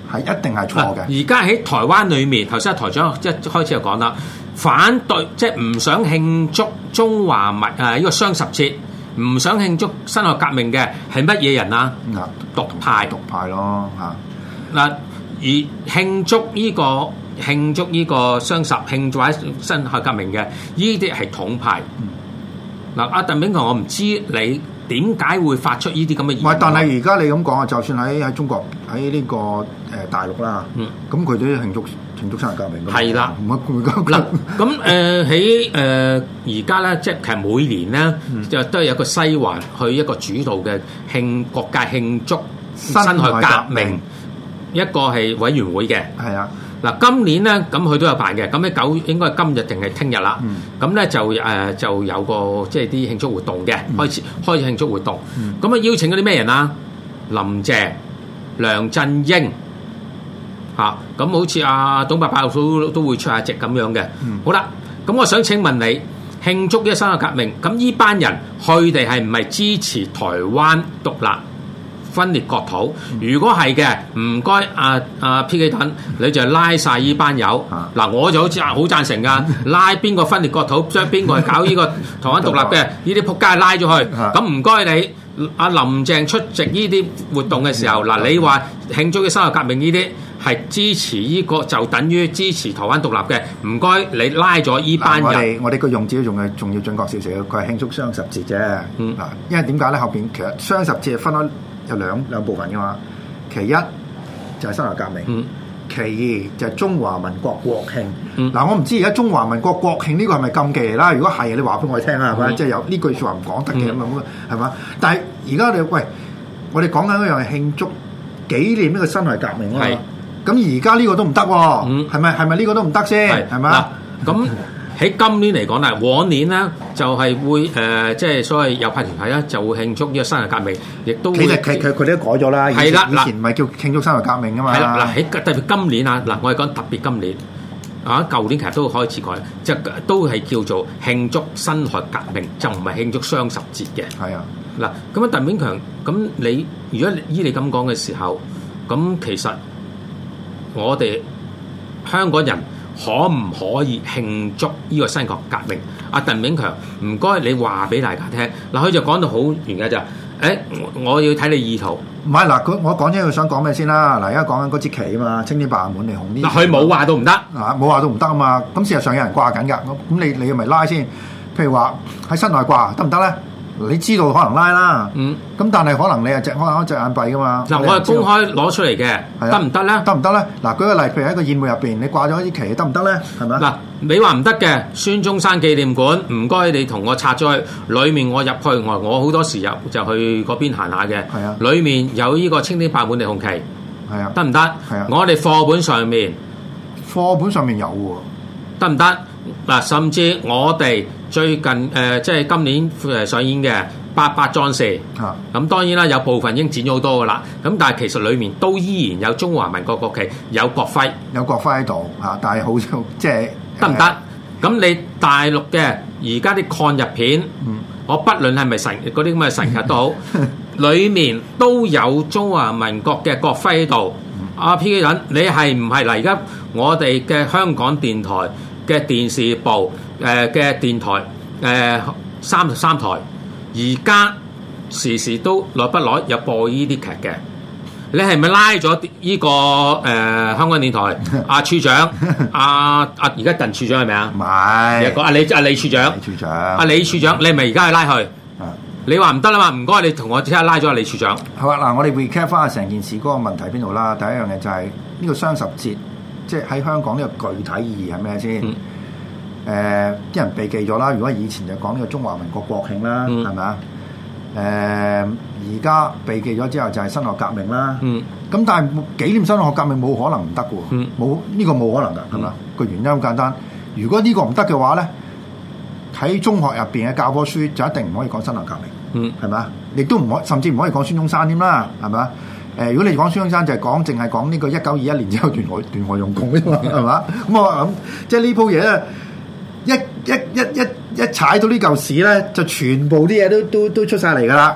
係一定係錯嘅。 而家喺台灣裏面，頭先台長一開始就講啦，反對即係唔想慶祝中華民誒呢個雙十節，唔想慶祝辛亥革命嘅係乜嘢人啊？獨派， 獨派咯嚇。 嗱，而慶祝呢個慶祝呢個雙十慶祝辛亥革命嘅，呢啲係統派。嗱、嗯，阿鄧炳強，我唔知你點解會發出呢啲咁嘅言論。唔係， 但係而家你咁講啊，就算喺喺中國喺呢、這個誒、呃、大陸啦，咁佢、嗯、都慶祝慶祝辛亥革命㗎嘛。係啦，唔係嗱，咁誒喺誒而家咧，即係其實每年咧，嗯、就都係有個西環去一個主導嘅慶國界慶祝辛亥革命。一個係委員會嘅， 係啊。 嗱，今年咧，咁佢都有辦嘅。咁咧九應該係今日定係聽日啦。咁咧、嗯、就誒、呃、就有個即係啲慶祝活動嘅，開始開始慶祝活動。咁啊、嗯、邀請嗰啲咩人啊？林鄭、梁振英嚇，咁、啊、好似阿董伯伯都都會出下席咁樣嘅。嗯、好啦，咁我想請問你，慶祝呢個辛亥革命，咁呢班人佢哋係唔係支持台灣獨立？分裂國土，如果係嘅，唔該，阿阿 P 基等，你就拉晒依班友。嗱、啊，我就好似好贊成噶，拉邊個分裂國土，將邊個係搞呢個台灣獨立嘅，呢啲仆街拉咗去。咁唔該你，阿林鄭出席呢啲活動嘅時候，嗱、啊，你話慶祝嘅辛亥革命呢啲係支持呢、這個，就等於支持台灣獨立嘅。唔該，你拉咗依班人。我哋我哋個用字仲係仲要準確少少，佢係慶祝雙十節啫。嗱、嗯，因為點解咧？後邊其實雙十節係分開。有兩兩部分嘅嘛，其一就係辛亥革命，嗯、其二就係中華民國國慶。嗱、嗯，我唔知而家中華民國國慶呢個係咪禁忌嚟啦？如果係，你話俾我哋聽啦，係咪、嗯？即係有呢句説話唔講得嘅咁啊，係嘛、嗯？但係而家你喂，我哋講緊一樣係慶祝紀念呢個辛亥革命啊嘛。咁而家呢個都唔得喎，係咪係咪呢個都唔得先？係咪？ 咁喺今年嚟講咧，往年咧就係會誒，即係所謂右派團體咧就會慶祝呢個辛亥革命，亦都其實佢佢佢哋都改咗啦。係啦，以前唔係叫慶祝辛亥革命噶嘛。 係啦，嗱喺特別今年啊，嗱我係講特別今年啊，舊年其實都開始改，即係都係叫做慶祝辛亥革命，就唔係慶祝雙十節嘅。 係啊， 嗱咁啊，鄧炳強，咁你如果依你咁講嘅時候，咁其實我哋香港人可唔可以慶祝呢個辛亥革命？阿鄧炳強，唔該你話俾大家聽。嗱，佢就講到好完嘅就，誒，我要睇你意圖。 唔係嗱，佢我講清佢想講咩先啦。嗱，而家講緊嗰支旗啊嘛，青天白日滿地紅呢。 嗱，佢冇話到唔得， 啊，冇話到唔得啊嘛。咁事實上有人掛緊㗎。咁你你咪拉先。譬如話喺室內掛得唔得咧？你知道可能拉啦，嗯，咁但係可能你係隻可能一隻眼閉噶嘛。 嗱，我係公開攞出嚟嘅，得唔得咧？ 得唔得咧？嗱，舉個例，譬如喺個宴會入邊，你掛咗一啲旗，得唔得咧？係咪？ 嗱，你話唔得嘅，孫中山紀念館，唔該你同我拆咗去，裡面我入去，我我好多時入就去嗰邊行下嘅。係啊，裡面有呢個青天白日滿地紅旗，係啊，得唔得？係啊，我哋課本上面， 課本上面有喎， 得唔得？嗱，甚至我哋最近誒、呃，即係今年誒上演嘅《八百壯士》啊，咁當然啦，有部分已經剪咗好多噶啦，咁但係其實裡面都依然有中華民國國旗，有國徽， 有國徽喺度嚇，但係好即係得唔得？咁你大陸嘅而家啲抗日片，嗯、我不論係咪神嗰啲咁嘅神劇都好，裡面都有中華民國嘅國徽喺度。阿 P K 人，你係唔係嗱？而家我哋嘅香港電台嘅電視部誒嘅、呃、電台誒三十三台，而家時時都耐不耐有播呢啲劇嘅。你係咪拉咗呢個誒、呃、香港電台阿處長阿阿而家鄧處長係咪啊？ 唔係， 阿李阿李處長， 李處長， 阿李處長，你係咪而家去拉佢？你話唔得啦嘛？唔該，你同我即刻拉咗阿李處長。 好啊，嗱，我哋 recap 翻成件事嗰個問題邊度啦？第一樣嘢就係呢個雙十節，即係喺香港呢個具體意義係咩先？誒、嗯，啲、呃、人避忌咗啦。如果以前就講呢個中華民國國慶啦，係咪啊？誒，而家避忌咗之後就係辛亥革命啦。嗯。咁但係紀念辛亥革命冇可能唔得嘅喎。冇呢、呢個冇可能㗎，係嘛？個、嗯、原因好簡單。如果呢個唔得嘅話咧，喺中學入邊嘅教科書就一定唔可以講辛亥革命。嗯，係咪？亦都唔可，甚至唔可以講孫中山添啦，係咪？誒、呃，如果你講孫中山就係講，淨係講呢個一九二一年之後斷河斷河用共啫嘛，係嘛？咁我諗，即係呢鋪嘢咧，一一一一一踩到呢嚿屎咧，就全部啲嘢都都都出晒嚟噶啦。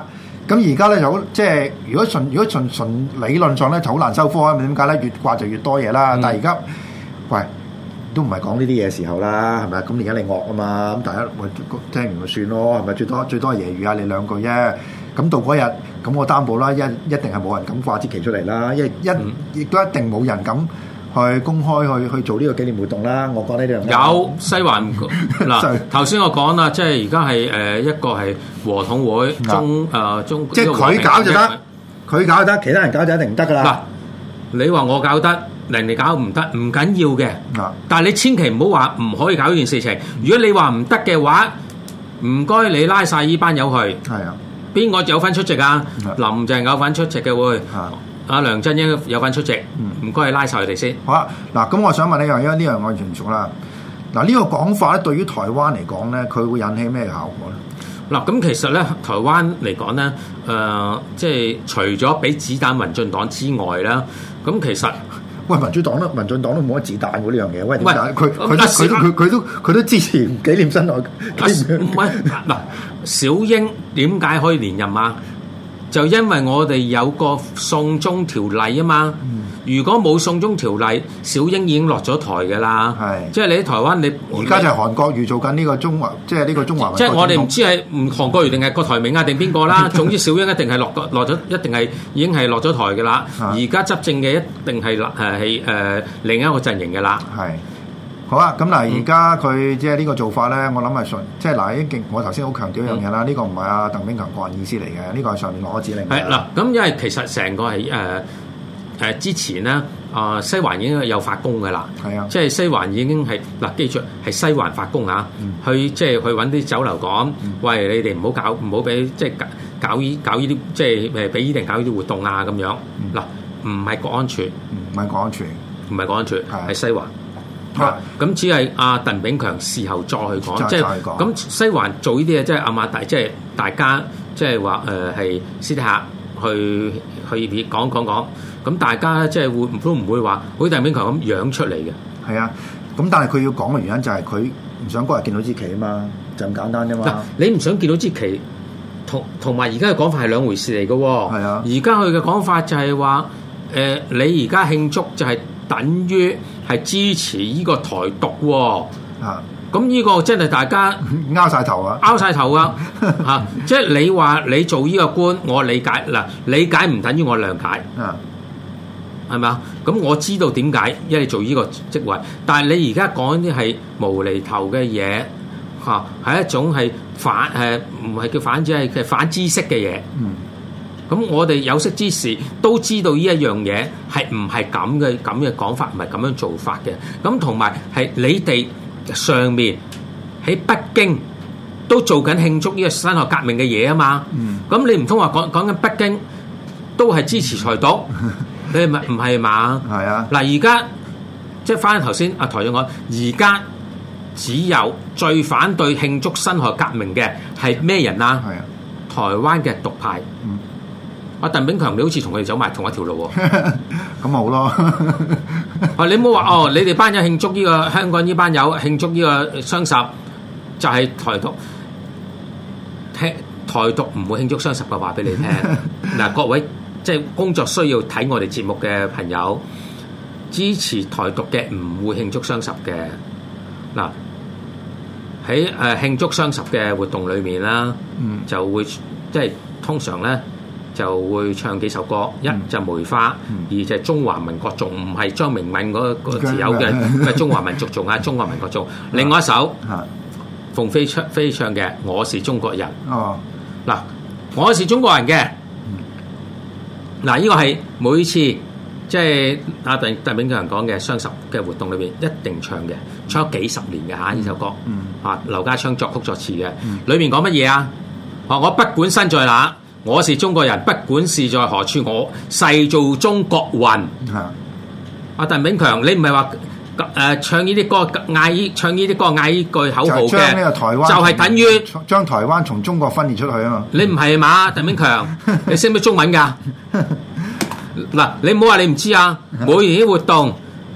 咁而家咧就好，即係如果純如果純純理論上咧就好難收科啊！點解咧？越掛就越多嘢啦。嗯、但係而家喂都唔係講呢啲嘢時候啦，係咪？咁而家你惡啊嘛，咁大家喂聽完就算咯，係咪？最多最多係揶揄下你兩句啫。咁到嗰日咁我擔保啦，一一定係冇人敢掛支旗出嚟啦，因為一亦都一定冇人敢去公開去去做呢個紀念活動啦。我講呢樣有西環嗱，頭先我講啦，即係而家係誒一個係和統會中誒中， 即係佢搞就得，佢搞就得，其他人搞就一定唔得噶啦。 嗱，你話我搞得，人哋搞唔得，唔緊要嘅。但係你千祈唔好話唔可以搞呢件事情。如果你話唔得嘅話，唔該你拉曬依班友去。係啊。邊個有份出席啊？林鄭有份出席嘅會，阿梁振英有份出席，唔該你拉晒佢哋先。 好啦，嗱咁我想問你樣，因為呢樣我完全熟啦。嗱呢個講法咧，對於台灣嚟講咧，佢會引起咩效果咧？ 嗱咁其實咧，台灣嚟講咧，誒即係除咗俾子彈民進黨之外啦，咁其實喂民主黨都民進黨都冇乜子彈喎呢樣嘢。喂點解佢佢都佢佢佢都佢都支持紀念辛亥？ 唔係嗱。小英點解可以連任啊？就因為我哋有個送中條例啊嘛。嗯、如果冇送中條例，小英已經落咗台㗎啦。係，即係你喺台灣，你而家就係韓國瑜做緊呢個中華，即係呢個中華民國。 即係我哋唔知係唔韓國瑜定係郭台銘啊定邊個啦。總之小英一定係落落咗，一定係已經係落咗台㗎啦。而家執政嘅一定係誒係誒另一個陣營㗎啦。係。 好啊，咁嗱，而家佢即係呢個做法咧，我諗係順，即係嗱，已經我頭先好強調一樣嘢啦，呢、嗯、個唔係阿鄧炳強個人意思嚟嘅，呢、這個係上面攞指令。係嗱， 咁因為其實成個係誒誒之前咧，啊、呃、西環已經有發功嘅啦，係啊，即係西環已經係嗱，記住係西環發功啊，嗯、去即係去揾啲酒樓講，嗯、喂，你哋唔好搞，唔好俾即係搞依搞依啲，即係誒俾依定搞依啲活動啊咁樣。嗱、嗯，唔係國安處，唔係國安處，唔係國安處，係西環。咁、啊、只係阿鄧炳強事後再去講，即係咁西環做呢啲嘢，即係阿馬大，即係大家即係話誒係私底下去去講講講，咁大家即係會都唔會話好似鄧炳強咁養出嚟嘅。係啊，咁但係佢要講嘅原因就係佢唔想嗰日見到支旗啊嘛，就咁簡單啫嘛。你唔想見到支旗，同同埋而家嘅講法係兩回事嚟嘅喎。係啊，而家佢嘅講法就係話誒，你而家慶祝就係等於係支持呢個台獨喎，啊！咁呢個真係大家拗晒頭啊，拗晒頭啊！嚇，即係你話你做呢個官，我理解嗱，理解唔等於我諒解，啊，係咪啊？咁我知道點解，因為你做呢個職位，但係你而家講啲係無厘頭嘅嘢，嚇，係一種係反誒，唔係叫反，只係嘅反知識嘅嘢。嗯。咁我哋有識之士都知道呢一樣嘢係唔係咁嘅咁嘅講法，唔係咁樣做法嘅。咁同埋係你哋上面喺北京都做緊慶祝呢個辛亥革命嘅嘢啊嘛。咁、嗯、你唔通話講講緊北京都係支持台獨？你係咪唔係嘛？係啊。嗱，而家即係翻頭先阿台長講，而家只有最反對慶祝辛亥革命嘅係咩人啊？係啊，台灣嘅獨派。嗯。阿鄧炳強，你好似同佢哋走埋同一條路喎，咁好咯。啊，你唔好話哦，你哋班友慶祝呢個香港呢班友慶祝呢個雙十，就係台獨。聽台獨唔會慶祝雙十嘅話俾你聽。嗱，各位即係工作需要睇我哋節目嘅朋友，支持台獨嘅唔會慶祝雙十嘅。嗱，喺誒慶祝雙十嘅活動裏面啦，嗯，就會即係通常咧。就會唱幾首歌，一就梅花，嗯、二就中華民國頌，唔係張明敏嗰個字有嘅，唔係中華民族頌啊，中華民國頌。另外一首，鳳飛唱飛唱嘅《我是中國人》。哦，嗱，我是中國人嘅，嗱，呢個係每次即係阿鄧鄧炳強講嘅雙十嘅活動裏邊一定唱嘅，唱咗幾十年嘅嚇呢首歌。嗯，啊，劉家昌作曲作詞嘅，裏邊講乜嘢啊？我我不管身在哪。我是中國人，不管是在何處，我誓做中國魂。阿鄧炳強，你唔係話誒唱呢啲歌嗌唱呢啲歌嗌呢句口號嘅，將呢個台灣就係等於將台灣從中國分裂出去啊嘛！你唔係嘛，鄧炳強？你識唔識中文㗎？嗱，你唔好話你唔知啊！每年啲活動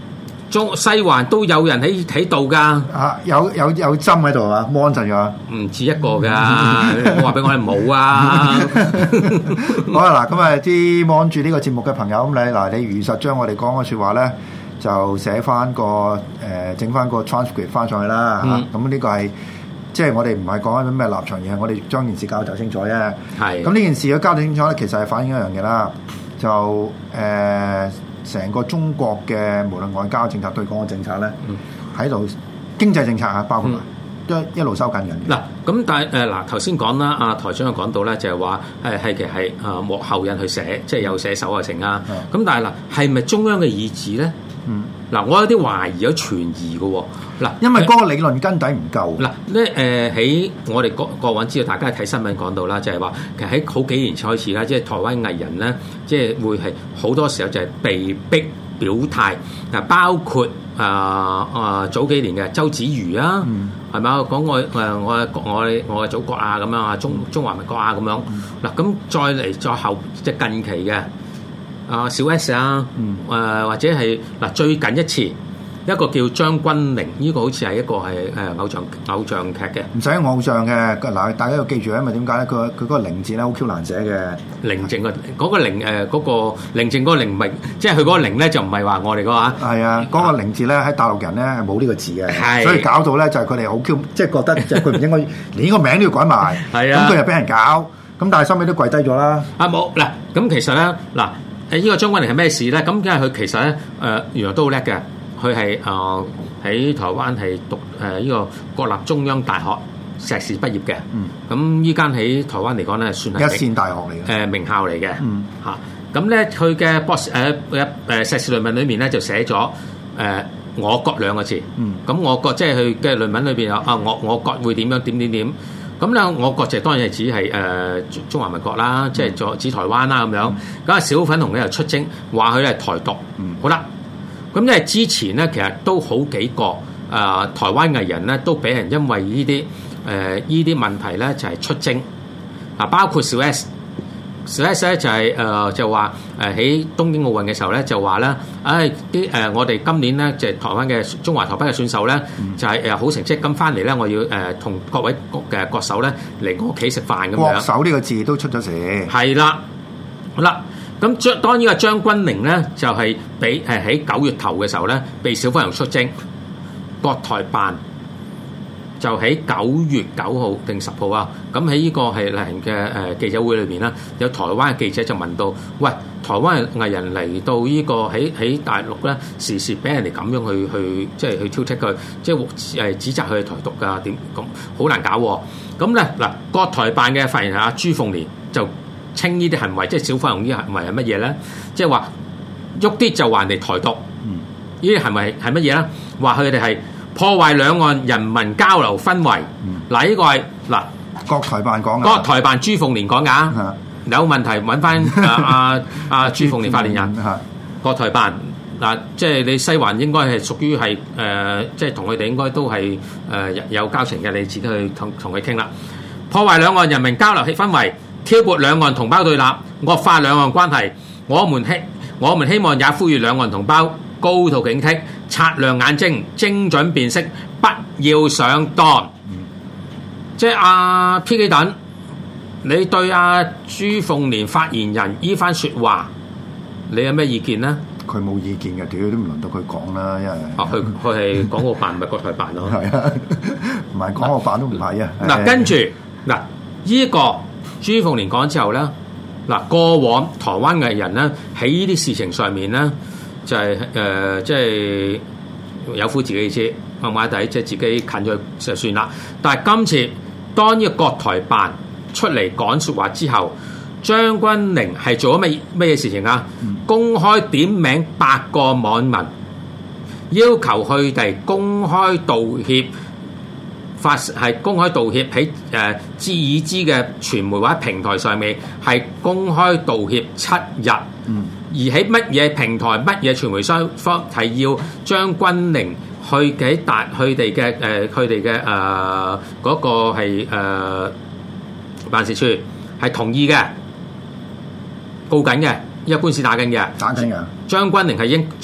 中西環都有人喺喺度㗎。 啊，有有有針喺度啊 mon 陣㗎， 唔止一個㗎。我話俾我哋冇啊。 好啦，嗱咁啊，啲 mon 住呢個節目嘅朋友，咁你嗱，你如實將我哋講嘅説話咧，就寫翻個誒，整、呃、翻個 transcript 翻上去啦嚇。咁呢、嗯、個係即係我哋唔係講緊咩立場，而係我哋將件事交代清楚啫。係。咁呢件事嘅交代清楚咧，其實係反映一樣嘢啦，就誒成、呃、個中國嘅無論外交政策、對港嘅政策咧，喺度、嗯、經濟政策嚇，包括埋。嗯都一路收緊緊嘅。嗱，咁但係誒嗱，頭先講啦，阿台長又講到咧，就係話誒係其實係誒幕後人去寫，即係有寫手啊成啊。咁但係嗱，係咪中央嘅意志咧？嗯。嗱，我有啲懷疑，有存疑嘅喎。嗱，因為嗰個理論根底唔夠。嗱，咧誒喺我哋過過往知道，大家睇新聞講到啦，就係話其實喺好幾年開始啦，即係台灣藝人咧，即係會係好多時候就係被逼表態。嗱，包括啊啊、呃呃、早幾年嘅周子瑜啊。嗯係咪啊？講我誒我我我嘅祖國啊咁樣啊，中中華民國啊咁樣。嗱咁、嗯、再嚟再後即係近期嘅啊小 S 啊，誒、嗯呃、或者係嗱最近一次一個叫張君玲，呢、這個好似係一個係誒偶像偶像劇嘅。唔使偶像嘅嗱，大家要記住，因為點解咧？佢佢嗰個玲字咧好 Q 難寫嘅。寧靜個嗰個玲誒嗰個寧靜嗰個玲唔係，即係佢嗰個玲咧就唔係話我哋嗰個啊。係啊，嗰、那個玲字咧喺大陸人咧係冇呢個字嘅，是所以搞到咧就係佢哋好 Q，即係覺得即係佢唔應該連呢個名都要改埋。係啊，咁佢又俾人搞，咁但係收尾都跪低咗啦。啊冇嗱，咁其實咧嗱誒呢個張君玲係咩事咧？咁因為佢其實咧誒、呃、原來都好叻嘅。佢係誒喺台灣係讀誒呢、呃這個國立中央大學碩士畢業嘅，咁依間喺台灣嚟講咧算係一線大學嚟嘅，誒、呃、名校嚟嘅嚇。咁咧佢嘅博士誒誒誒碩士論文裏面咧就寫咗誒、呃、我國兩個字，咁、嗯、我國即係佢嘅論文裏邊有啊我我國會點樣點點點，咁咧我國就當然係指係誒、呃、中華民國啦，即係咗指台灣啦咁樣。咁啊小粉紅咧又出征話佢係台獨，嗯、好啦。咁因為之前咧，其實都好幾個啊、呃、台灣藝人咧，都俾人因為呢啲誒依啲問題咧，就係、是、出征啊，包括小 S， 小 S 咧就係、是、誒、呃、就話誒喺東京奧運嘅時候咧，就話咧，唉啲誒我哋今年咧就係、是、台灣嘅中華台北嘅選手咧，嗯、就係誒好成績咁翻嚟咧，我要誒同、呃、各位嘅國手咧嚟我屋企食飯咁樣。國手呢個字都出咗時。係啦，好啦。咁將當呢個張君玲咧，就係俾誒喺九月頭嘅時候咧，被小粉紅出征，國台辦就喺九月九號定十號啊。咁喺呢個係例行嘅誒記者會裏邊啦，有台灣嘅記者就問到：喂，台灣藝人嚟到呢個喺喺大陸咧，時時俾人哋咁樣去去即係去挑剔佢，即係誒指責佢係台獨㗎，點咁好難搞喎。咁咧嗱，國台辦嘅發言人阿朱鳳蓮就稱呢啲行為，即係小粉紅呢啲行為係乜嘢咧？即係話喐啲就話人哋台獨，呢啲行為係乜嘢咧？話佢哋係破壞兩岸人民交流氛圍。嗱、嗯，呢個係嗱國台辦講嘅，國台辦朱鳳蓮講㗎。的有問題揾翻阿阿阿朱鳳蓮發言人。的國台辦嗱，即係你西環應該係屬於係誒，即係同佢哋應該都係誒、呃、有交情嘅，你自己去同同佢傾啦。破壞兩岸人民交流氣氛圍，挑撥兩岸同胞對立，惡化兩岸關係。我們希我們希望也呼籲兩岸同胞高度警惕，擦亮眼睛，精準辨識，不要上當。嗯、即係阿 P 基等，你對阿、啊、朱鳳蓮發言人呢番説話，你有咩意見呢？佢冇意見嘅，屌都唔輪到佢講啦，因為啊，佢佢係港澳辦唔係國台辦咯，係啊，唔係港澳辦都唔係啊。嗱，跟住嗱，依、這個。朱鳳蓮講之後咧，嗱過往台灣藝人咧喺呢啲事情上面咧，就係、是、誒、呃、即係有苦自己知，慢慢地即係自己近咗就算啦。但係今次當呢個國台辦出嚟講説話之後，張君玲係做咗咩咩嘢事情啊？嗯、公開點名八個網民，要求佢哋公開道歉。發係公開道歉喺誒知已知嘅傳媒或者平台上面係公開道歉七日，嗯、而喺乜嘢平台、乜嘢傳媒雙方係要張君玲去喺達佢哋嘅誒佢哋嘅誒嗰個係誒、呃、辦事處係同意嘅，告緊嘅，呢個官司打緊嘅，打緊嘅。張君玲係應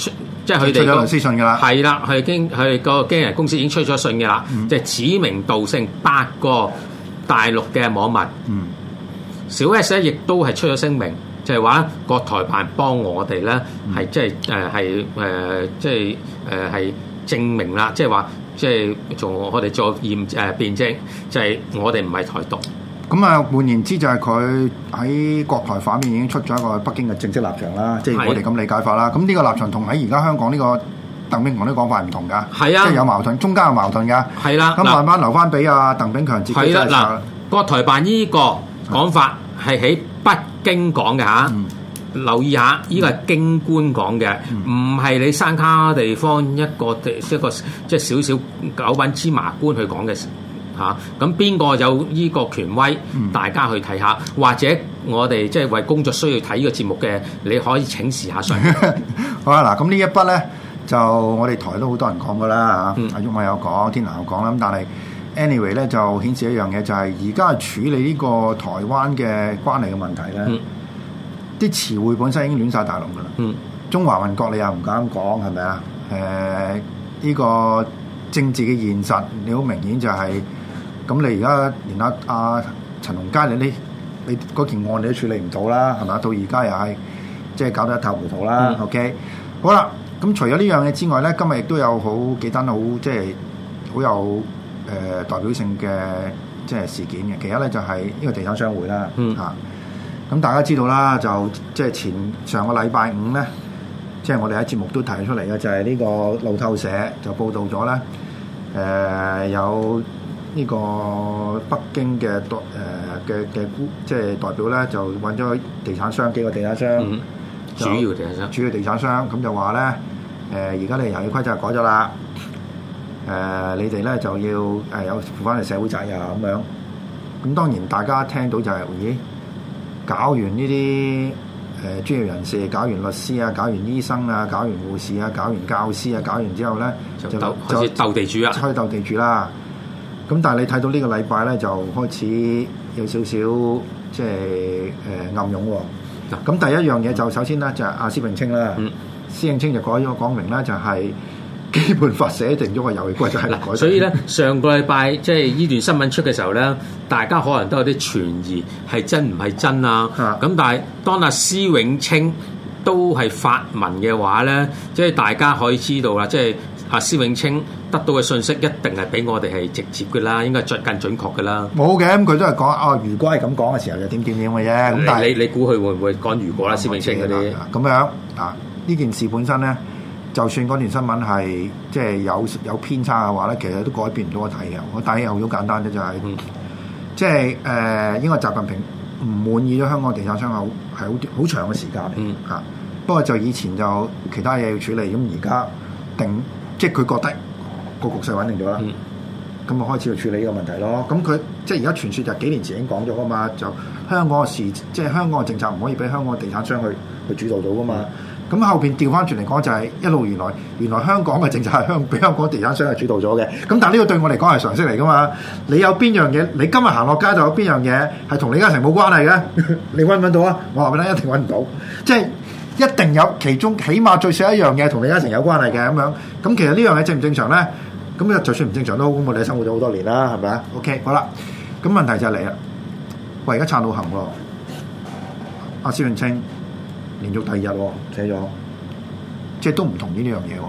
即係佢哋出咗律師信㗎啦。 係啦，佢經佢個經紀人公司已經出咗信嘅啦，嗯、即係指名道姓八個大陸嘅網民。嗯，小 S 咧亦都係出咗聲明，就係話國台辦幫我哋咧係即係誒係誒即係誒係證明啦，即係話即係做我哋做驗誒辯證，就係、是、我哋唔係台獨。 咁啊，換言之就係佢喺國台反面已經出咗一個北京嘅正式立場啦，即係我哋咁理解法啦。咁呢個立場同喺而家香港呢個鄧炳強啲講法係唔同㗎，係啊，即係有矛盾，中間有矛盾㗎。係啦，咁慢慢留翻俾阿鄧炳強自己即係查。 國台辦呢個講法係喺北京講嘅嚇，嗯、留意下，呢個係京官講嘅，唔係、嗯、你山卡地方一個一個即係少少九品芝麻官去講嘅。嚇，咁邊個有呢個權威？嗯、大家去睇下，或者我哋即係為工作需要睇呢個節目嘅，你可以請示下上。 好啦，嗱，咁呢一筆咧就我哋台都好多人講噶啦嚇，阿毓民有講，天南有講啦。咁但係 anyway 咧就顯示一樣嘢，就係而家處理呢個台灣嘅關係嘅問題咧，啲、嗯、詞彙本身已經亂晒大龍噶啦。嗯、中華民國你又唔敢講係咪啊？誒，呢、呃呢個政治嘅現實，你好明顯就係、是。咁你而家連阿阿陳同佳你你你嗰件案你都處理唔到啦，係咪？到而家又係即係搞得一塌糊塗啦。嗯、OK，好啦，咁除咗呢樣嘢之外咧，今日亦都有好幾單好即係好有誒、呃、代表性嘅即係事件嘅。其一咧就係呢個地產商會啦，嚇、嗯。咁、啊、大家知道啦，就即係前上個禮拜五咧，即係我哋喺節目都提出嚟嘅，就係呢個路透社就報導咗咧，誒、呃、有。呢個北京嘅代誒嘅嘅即係代表咧，就揾咗地產商幾個地產商，嗯、主要地產商，主要地產商咁就話咧，誒而家你遊戲規則改咗啦，誒、呃、你哋咧就要誒有負翻你社會責任咁樣。咁當然大家聽到就係、是，咦？搞完呢啲誒專業人士，搞完律師啊，搞完醫生啊，搞完護士啊，搞完教師啊，搞完之後咧就就開始鬥地主啊，開始鬥地主啦。咁但係你睇到呢個禮拜咧，就開始有少少即係誒、呃、暗湧喎。嗱，咁第一樣嘢就首先咧就係阿施永青啦，嗯、施永青就改咗講明咧，就係基本法寫定咗個遊戲規則係改。 所以咧上個禮拜即係呢段新聞出嘅時候咧，大家可能都有啲存疑係真唔係真啊？咁、啊、但係當阿施永青都係發文嘅話咧，即係大家可以知道啦，即係。阿施永青得到嘅信息一定係比我哋係直接嘅啦，應該係更準確嘅啦。冇嘅，咁佢都係講啊，如果係咁講嘅時候就點點點嘅啫。咁但係你你估佢會唔會講如果啦？施永青嗰啲咁樣啊？呢件事本身咧，就算嗰段新聞係即係有有偏差嘅話咧，其實都改變唔到個睇嘅。我睇嘅好簡單啫，就係、是嗯、即係誒，應該習近平唔滿意咗香港地產商口係好好長嘅時間嚟嚇。嗯、不過就以前就其他嘢要處理，咁而家定。即係佢覺得個局勢穩定咗啦，咁啊、嗯、開始去處理呢個問題咯。咁佢即係而家傳説就幾年前已經講咗噶嘛，就香港嘅事，即係香港嘅政策唔可以俾香港嘅地產商去去主導到噶嘛。咁、嗯、後邊調翻轉嚟講就係一路原來原來香港嘅政策係香俾香港地產商係主導咗嘅。咁但係呢個對我嚟講係常識嚟噶嘛。你有邊樣嘢？你今日行落街就有邊樣嘢係同李嘉誠冇關係嘅？你揾唔揾到啊？我話俾你聽，一定揾唔到。即係。一定有其中起碼最少一樣嘢同李嘉誠有關係嘅咁樣，咁其實呢樣嘢正唔正常咧？咁就算唔正常都好，咁我哋生活咗好多年啦，係咪啊 ？OK，好啦，咁問題就嚟啦。喂，而家撐到行喎，阿施永青連續第二日寫咗，即係都唔同意呢樣嘢喎。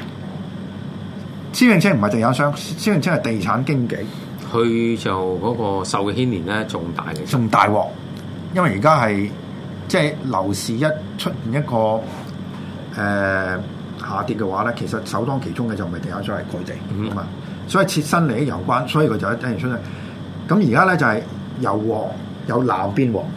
施永青唔係地產商，施永青係地產經紀， 佢就嗰個受嘅牽連咧仲大嘅， 仲大鑊，因為而家係。即係樓市一出現一個誒、呃、下跌嘅話咧，其實首當其衝嘅就唔係地產商，係佢哋啊嘛。所以切身利益有關，所以佢就一一然出嚟。咁而家咧就係、是、由黃由藍變黃，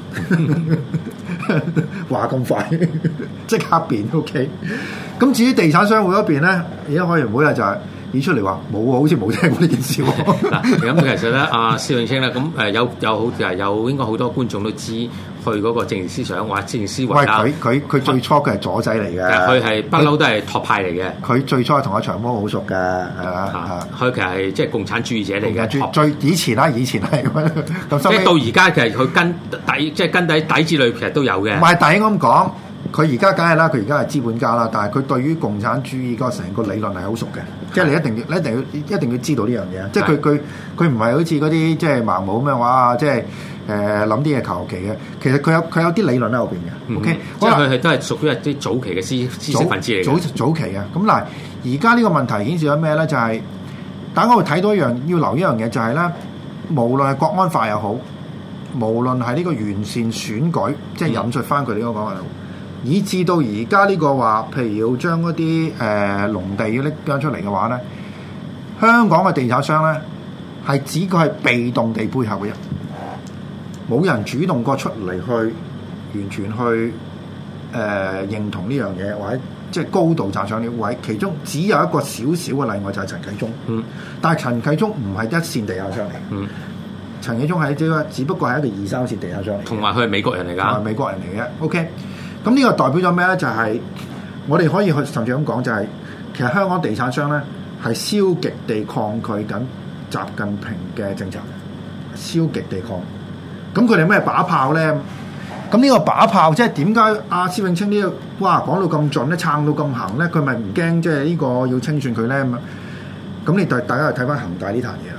話咁快即刻變 OK。咁至於地產商會嗰邊咧，而家開完會啊就係、是。以出嚟話冇啊，好似冇聽過呢件事喎。嗱， 咁其實咧，阿施永青咧，咁誒有有好誒有應該好多觀眾都知，佢嗰個政治思想或者政治思維啦。 喂，佢佢佢最初佢係左仔嚟嘅， 佢係不嬲都係托派嚟嘅。 佢最初係同阿長毛好熟嘅，係嘛？ 佢其實係即係共產主義者嚟嘅。 最以前啦，以前係咁。即係到而家其實佢跟底，即係跟底底之類，其實都有嘅。 唔係底咁講， 佢而家梗係啦，佢而家係資本家啦，但係佢對於共產主義個成個理論係好熟嘅，即係你一定要，你一定要，一定要知道呢樣嘢。即係佢佢佢唔係好似嗰啲即係盲毛咁樣話，即係誒諗啲嘢求其嘅。其實佢有佢有啲理論喺後邊嘅。嗯、OK， 即係佢係都係屬於一啲早期嘅知知識分子嚟嘅。早早期嘅。咁嗱，而家呢個問題顯示咗咩咧？就係、是、大家會睇到一樣要留意一樣嘢，就係、是、咧，無論係國安法又好，無論係呢個完善選舉，即係引述翻佢哋嗰個講法。嗯以至到而家呢個話，譬如要將嗰啲誒農地要拎翻出嚟嘅話咧，香港嘅地產商咧係指佢係被動地配合嘅人，冇人主動過出嚟去完全去誒、呃、認同呢樣嘢，或者即係高度站上呢位。其中只有一個少少嘅例外就係陳啟宗，嗯，但係陳啟宗唔係一線地產商嚟，嗯，陳啟宗係只只不過係一個二三線地產商嚟，同埋佢係美國人嚟㗎，係美國人嚟嘅 ，OK。咁呢個代表咗咩咧？就係、是、我哋可以去甚至咁講，就係其實香港地產商咧係消極地抗拒緊習近平嘅政策，消極地抗。咁佢哋咩把炮咧？咁呢個把炮即係點解阿施永青呢、這個哇講到咁盡咧，撐到咁行咧？佢咪唔驚即係呢個要清算佢咧？咁咁你大大家去睇翻恒大呢壇嘢啦，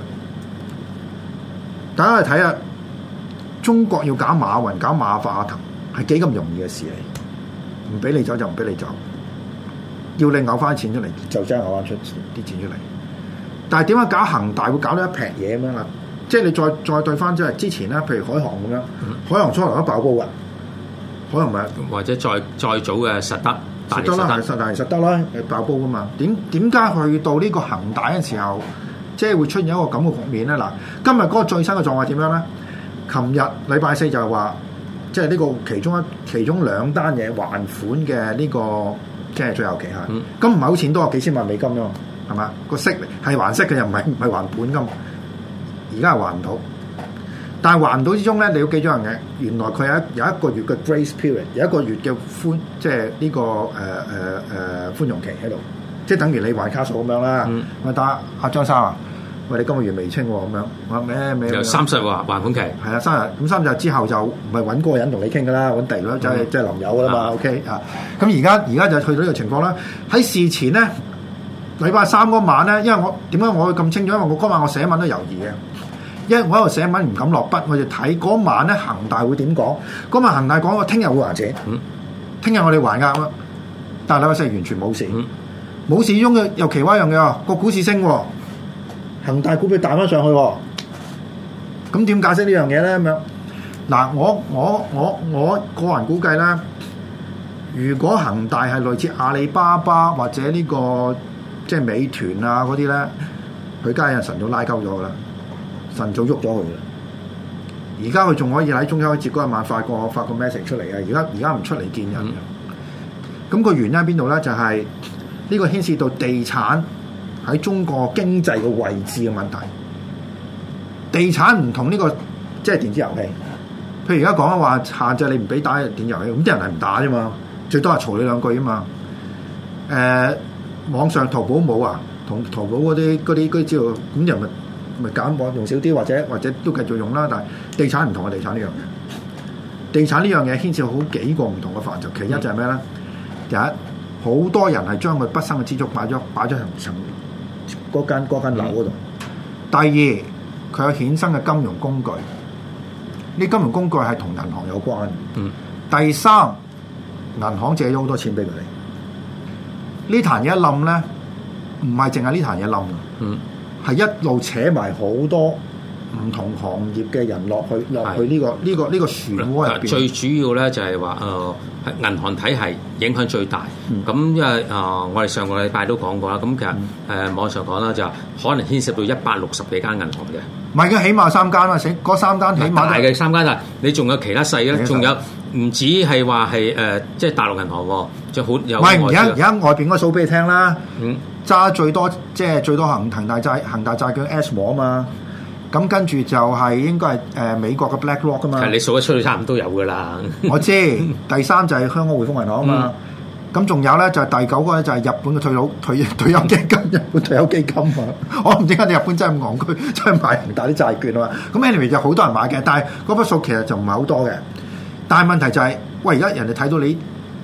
大家去睇下中國要搞馬雲、搞馬化騰係幾咁容易嘅事嚟。唔俾你走就唔俾你走，要你嘔翻錢出嚟就真係嘔翻出啲錢出嚟。但係點解搞恒大會搞到一劈嘢咁樣啦？即係你再再對翻即係之前咧，譬如海航咁樣，嗯、海航初頭都爆煲嘅，海航咪或者再再早嘅實德， 實德啦，實大實德啦，係爆煲噶嘛？點點解去到呢個恒大嘅時候，即係會出現一個咁嘅局面咧？嗱，今日嗰個最新嘅狀況點樣咧？琴日禮拜四就係話。即係呢個其中一其中兩單嘢還款嘅呢、這個即係最後期限，咁唔係好錢多，幾千萬美金啫嘛，係嘛？個息係還息嘅，又唔係唔係還本金。而家係還唔到，但係還唔到之中咧，你要記住樣嘢，原來佢有一有一個月嘅 grace period， 有一個月嘅寬，即係呢、這個誒誒誒寬容期喺度，即係等於你還卡數咁樣啦。我打阿張生啊！喂，你今個月未清喎，咁樣我話咩咩？ 有三十日還款期， 係啊，三日咁三日之後就唔係揾嗰個人同你傾噶啦，揾地咯，就係即係臨友噶啦嘛。嗯、OK 啊，咁而家而家就去到呢個情況啦。喺事前咧，禮拜三嗰晚咧，因為我點解我會咁清楚？因為我嗰晚我寫文都猶豫嘅，因為我喺度寫文唔敢落筆，我就睇嗰晚咧恒大會點講。嗰晚恒大講我聽日會還錢，聽日我哋還額啦。但係禮拜四完全冇事，冇、嗯、事中嘅又奇怪一樣嘅，個股市升喎。恒大股票彈翻上去，咁點解釋呢樣嘢咧？咁樣嗱，我我我我個人估計咧，如果恒大係類似阿里巴巴或者呢、這個即係美團啊嗰啲咧，佢家人晨早拉鳩咗噶啦，晨早喐咗佢啦。而家佢仲可以喺中秋節嗰一晚發個發個 message 出嚟嘅，而家而家唔出嚟見人嘅。咁、嗯、個原因喺邊度咧？就係、是、呢個牽涉到地產。喺中國經濟嘅位置嘅問題，地產唔同呢、這個即係電子遊戲。譬如而家講嘅話，限制你唔俾打電子遊戲，咁啲人係唔打啫嘛，最多係嘈你兩句啊嘛。誒、呃，網上淘寶冇啊，同淘寶嗰啲嗰啲嗰啲資料，咁人咪咪減網用少啲，或者或者都繼續用啦。但係地產唔同嘅，地產呢樣嘢，地產呢樣嘢牽涉好幾個唔同嘅範疇。其一就係咩咧？第一，好多人係將佢畢生嘅積蓄擺咗擺咗層層。嗰間嗰間樓嗰度。第二，佢有衍生嘅金融工具，呢金融工具係同銀行有關。嗯。第三，銀行借咗好多錢俾佢哋。呢壇嘢一冧咧，唔係淨係呢壇嘢冧，嗯，係一路扯埋好多唔同行業嘅人落去落去呢、這個呢、這個呢、這個漩渦入邊。最主要咧就係話誒。呃銀行體系影響最大，咁、嗯、因為啊、呃，我哋上個禮拜都講過啦。咁其實誒、嗯呃、網上講啦，就可能牽涉到一百六十幾間銀行嘅。唔係嘅，起碼三間啊，嗰三間起碼大嘅三間啊。你仲有其他細嘅，仲有唔止係話係誒，即係大陸銀行喎，仲好有。唔係而家而家外邊嗰個數俾你聽啦。嗯，揸最多即係最多恒恒大債恒大債券 S 模啊嘛。咁跟住就係應該係誒美國嘅 BlackRock 噶嘛，係你數得出去差唔多有噶啦。我知，第三就係香港匯豐銀行啊嘛。咁仲、嗯、有咧就係第九個咧就係日本嘅退休退退休基金，日本退休基金啊。我唔知點解你日本真係咁戇居，真係買恒大啲債券啊嘛。咁 anyway 就好多人買嘅，但係嗰筆數其實就唔係好多嘅。但係問題就係、是，喂而家人哋睇到你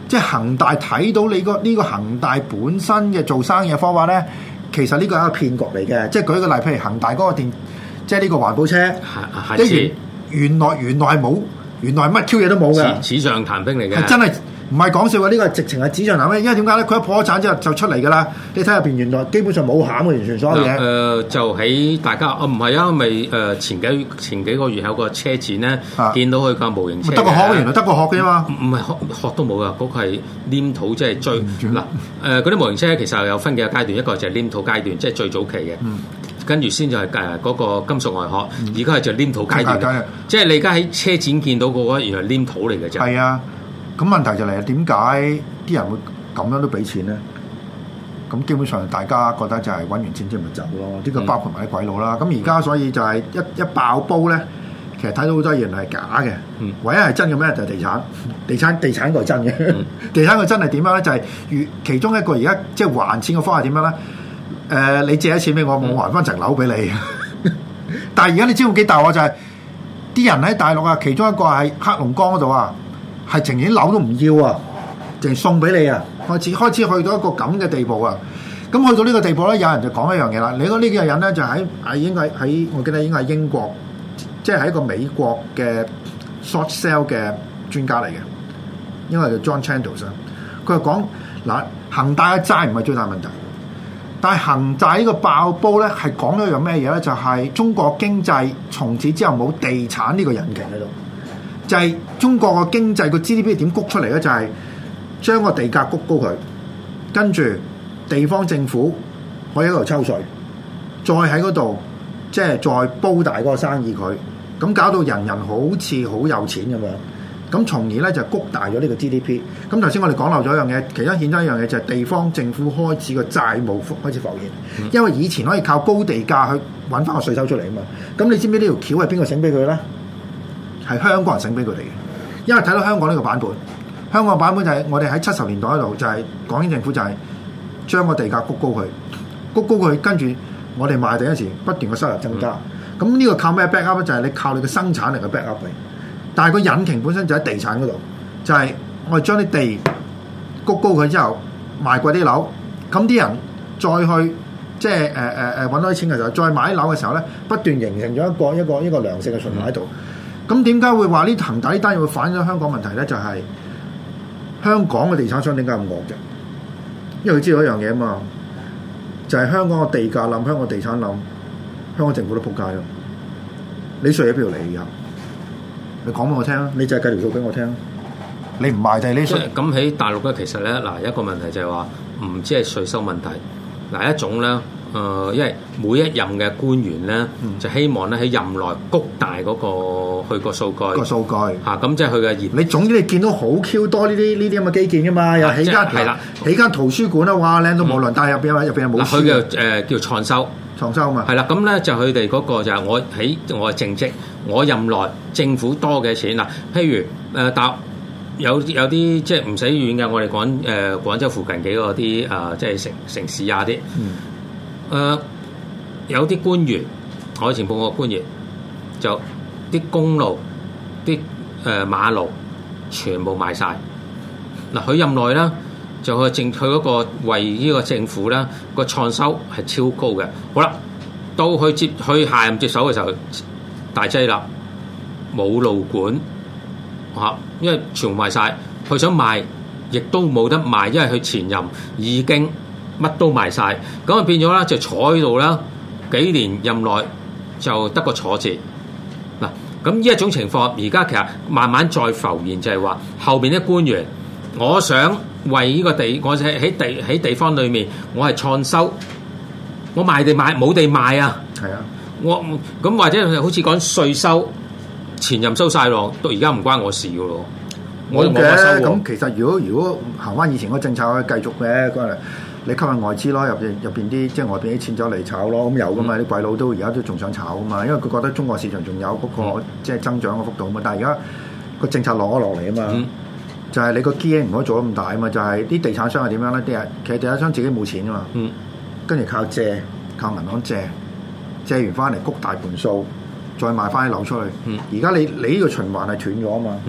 即係恒大睇到你個呢個恒大本身嘅做生意嘅方法咧，其實呢個係一個騙局嚟嘅。即係舉個例，譬如恒大嗰個電，即係呢個環保車，即係原來原來係冇，原來係乜 Q 嘢都冇嘅， 紙上談兵嚟嘅， 係真係。唔係講笑啊！呢、這個係直情係紙上談兵，因為點解咧？佢一破咗產之後就出嚟噶啦。你睇入邊原來基本上冇餡嘅，完全所有嘢。誒、 呃、就喺大家哦，唔係啊，咪誒前幾前幾個月有個車展咧，啊、見到佢架模型車。得個殼，原來得個殼嘅嘛。唔唔係殼殼都冇噶，嗰、那個係黏土，即係最嗱誒嗰啲模型車其實有分幾個階段，一個就係黏土階段，即係最早期嘅。嗯跟住先就係誒嗰個金屬外殼，而家係就黏土階段。即係你而家喺車展見到嗰個原來黏土嚟嘅啫。係啊。咁問題就嚟，點解啲人會咁樣都俾錢咧？咁基本上大家覺得就係揾完錢之後咪走咯。呢、這個包括埋啲鬼佬啦。咁而家所以就係一一爆煲咧，其實睇到好多嘢係假嘅。嗯、唯一係真嘅咩就係、是、地產，地產地產個係真嘅。嗯、地產個真係點樣咧？就係、是、如其中一個而家即係還錢嘅方法點樣咧？誒、呃，你借咗錢俾我，我還翻層樓俾你。嗯、但係而家你知道幾大鑊就係、是、啲人喺大陸啊，其中一個係黑龍江嗰度啊。係情願樓都唔要啊，淨係送俾你啊！開始開始去到一個咁嘅地步啊！咁去到呢個地步咧，有人就講一樣嘢啦。你講呢幾個人咧，就喺喺應該喺我記得應該係英國，即係喺一個美國嘅 short sale 嘅專家嚟嘅，應該係叫 John Chandler。佢係講嗱，恒大嘅債唔係最大問題，但係恒大呢個爆煲咧係講咗一樣咩嘢咧？就係、是、中國經濟從此之後冇地產呢個引擎喺度。就係中國個經濟個 G D P 點谷出嚟咧，就係將個地價谷高佢，跟住地方政府可以喺度抽稅，再喺嗰度即係再煲大嗰個生意佢，咁搞到人人好似好有錢咁樣，咁從而咧就谷大咗呢個 G D P。咁頭先我哋講漏咗一樣嘢，其中顯咗一樣嘢就係地方政府開始個債務開始浮現，因為以前可以靠高地價去揾翻個稅收出嚟啊嘛。咁你知唔知呢條橋係邊個醒俾佢咧？係香港人醒俾佢哋嘅，因為睇到香港呢個版本，香港嘅版本就係我哋喺七十年代嗰度就係港英政府就係將個地價谷高佢，谷高佢，跟住我哋賣地嗰時不斷嘅收入增加。咁呢、嗯、個靠咩 back up 咧？就係你靠你嘅生產力嘅 back up 嚟。但係個引擎本身就喺地產嗰度，就係、是、我哋將啲地谷高佢之後賣貴啲樓，咁啲人再去即係誒誒誒揾多啲錢嘅時候，再買樓嘅時候咧，不斷形成咗一個一個一個良性嘅循環喺度。咁點解會話呢恒大呢單嘢會反映咗香港問題咧？就係、是、香港嘅地產商點解咁惡嘅？因為佢知道一樣嘢啊嘛，就係、是、香港嘅地價冧，香港地產冧，香港政府都仆街咯。你稅喺邊度嚟而家？你講俾我聽，你就係計條數俾我聽。你唔賣地，你稅咁喺大陸咧，其實咧嗱一個問題就係話唔知係稅收問題，嗱一種咧。誒、呃，因為每一任嘅官員咧，嗯、就希望咧喺任內谷大嗰、那個去個數據個數據嚇，咁、啊、即係佢嘅業。 你總之你見到好 Q 多呢啲呢啲咁嘅基建噶嘛，又起間係啦，起間圖書館啊，哇靚到無論，嗯、但係入邊入邊有冇？ 佢嘅誒叫創收， 創收啊嘛。係啦，咁咧就佢哋嗰個就係我喺我嘅政績，我任內政府多嘅錢嗱，譬如誒搭。有有啲即係唔使遠嘅，我哋講誒廣州附近幾個啲啊、呃，即係城城市啊啲，誒、嗯呃、有啲官員，我以前報過官員，就啲公路、啲誒、呃、馬路全部賣晒。嗱，佢任內咧就佢政佢嗰個為呢個政府咧個創收係超高嘅。好啦，到佢接佢下任接手嘅時候，大劑啦，冇路管。因為全部賣晒，佢想賣亦都冇得賣，因為佢前任已經乜都賣晒，咁啊變咗咧就坐喺度啦，幾年任內就得個坐字嗱。咁呢一種情況，而家其實慢慢再浮現，就係話後邊啲官員，我想為呢個地，我喺喺地喺地方裏面，我係創收，我賣地賣冇地賣啊，係啊，我咁或者好似講稅收。前任收晒咯，到而家唔關我事噶咯。我冇嘅。 咁其實如果如果行翻以前嗰政策，可以繼續嘅嗰陣，你吸引外資咯，入邊入邊啲即係外邊啲錢走嚟炒咯，咁有噶嘛？啲鬼佬都而家都仲想炒噶嘛，因為佢覺得中國市場仲有嗰、那個、嗯、即係增長嘅幅度嘛。但係而家個政策落咗落嚟啊嘛，嗯、就係你個 gear 唔可以做得咁大啊嘛。就係、是、啲地產商係點樣咧？啲人其實地產商自己冇錢啊嘛，嗯、跟住靠借，靠銀行借，借完翻嚟谷大盤數。再賣翻啲樓出去，而家、嗯、你你呢個循環係斷咗啊嘛，嗯、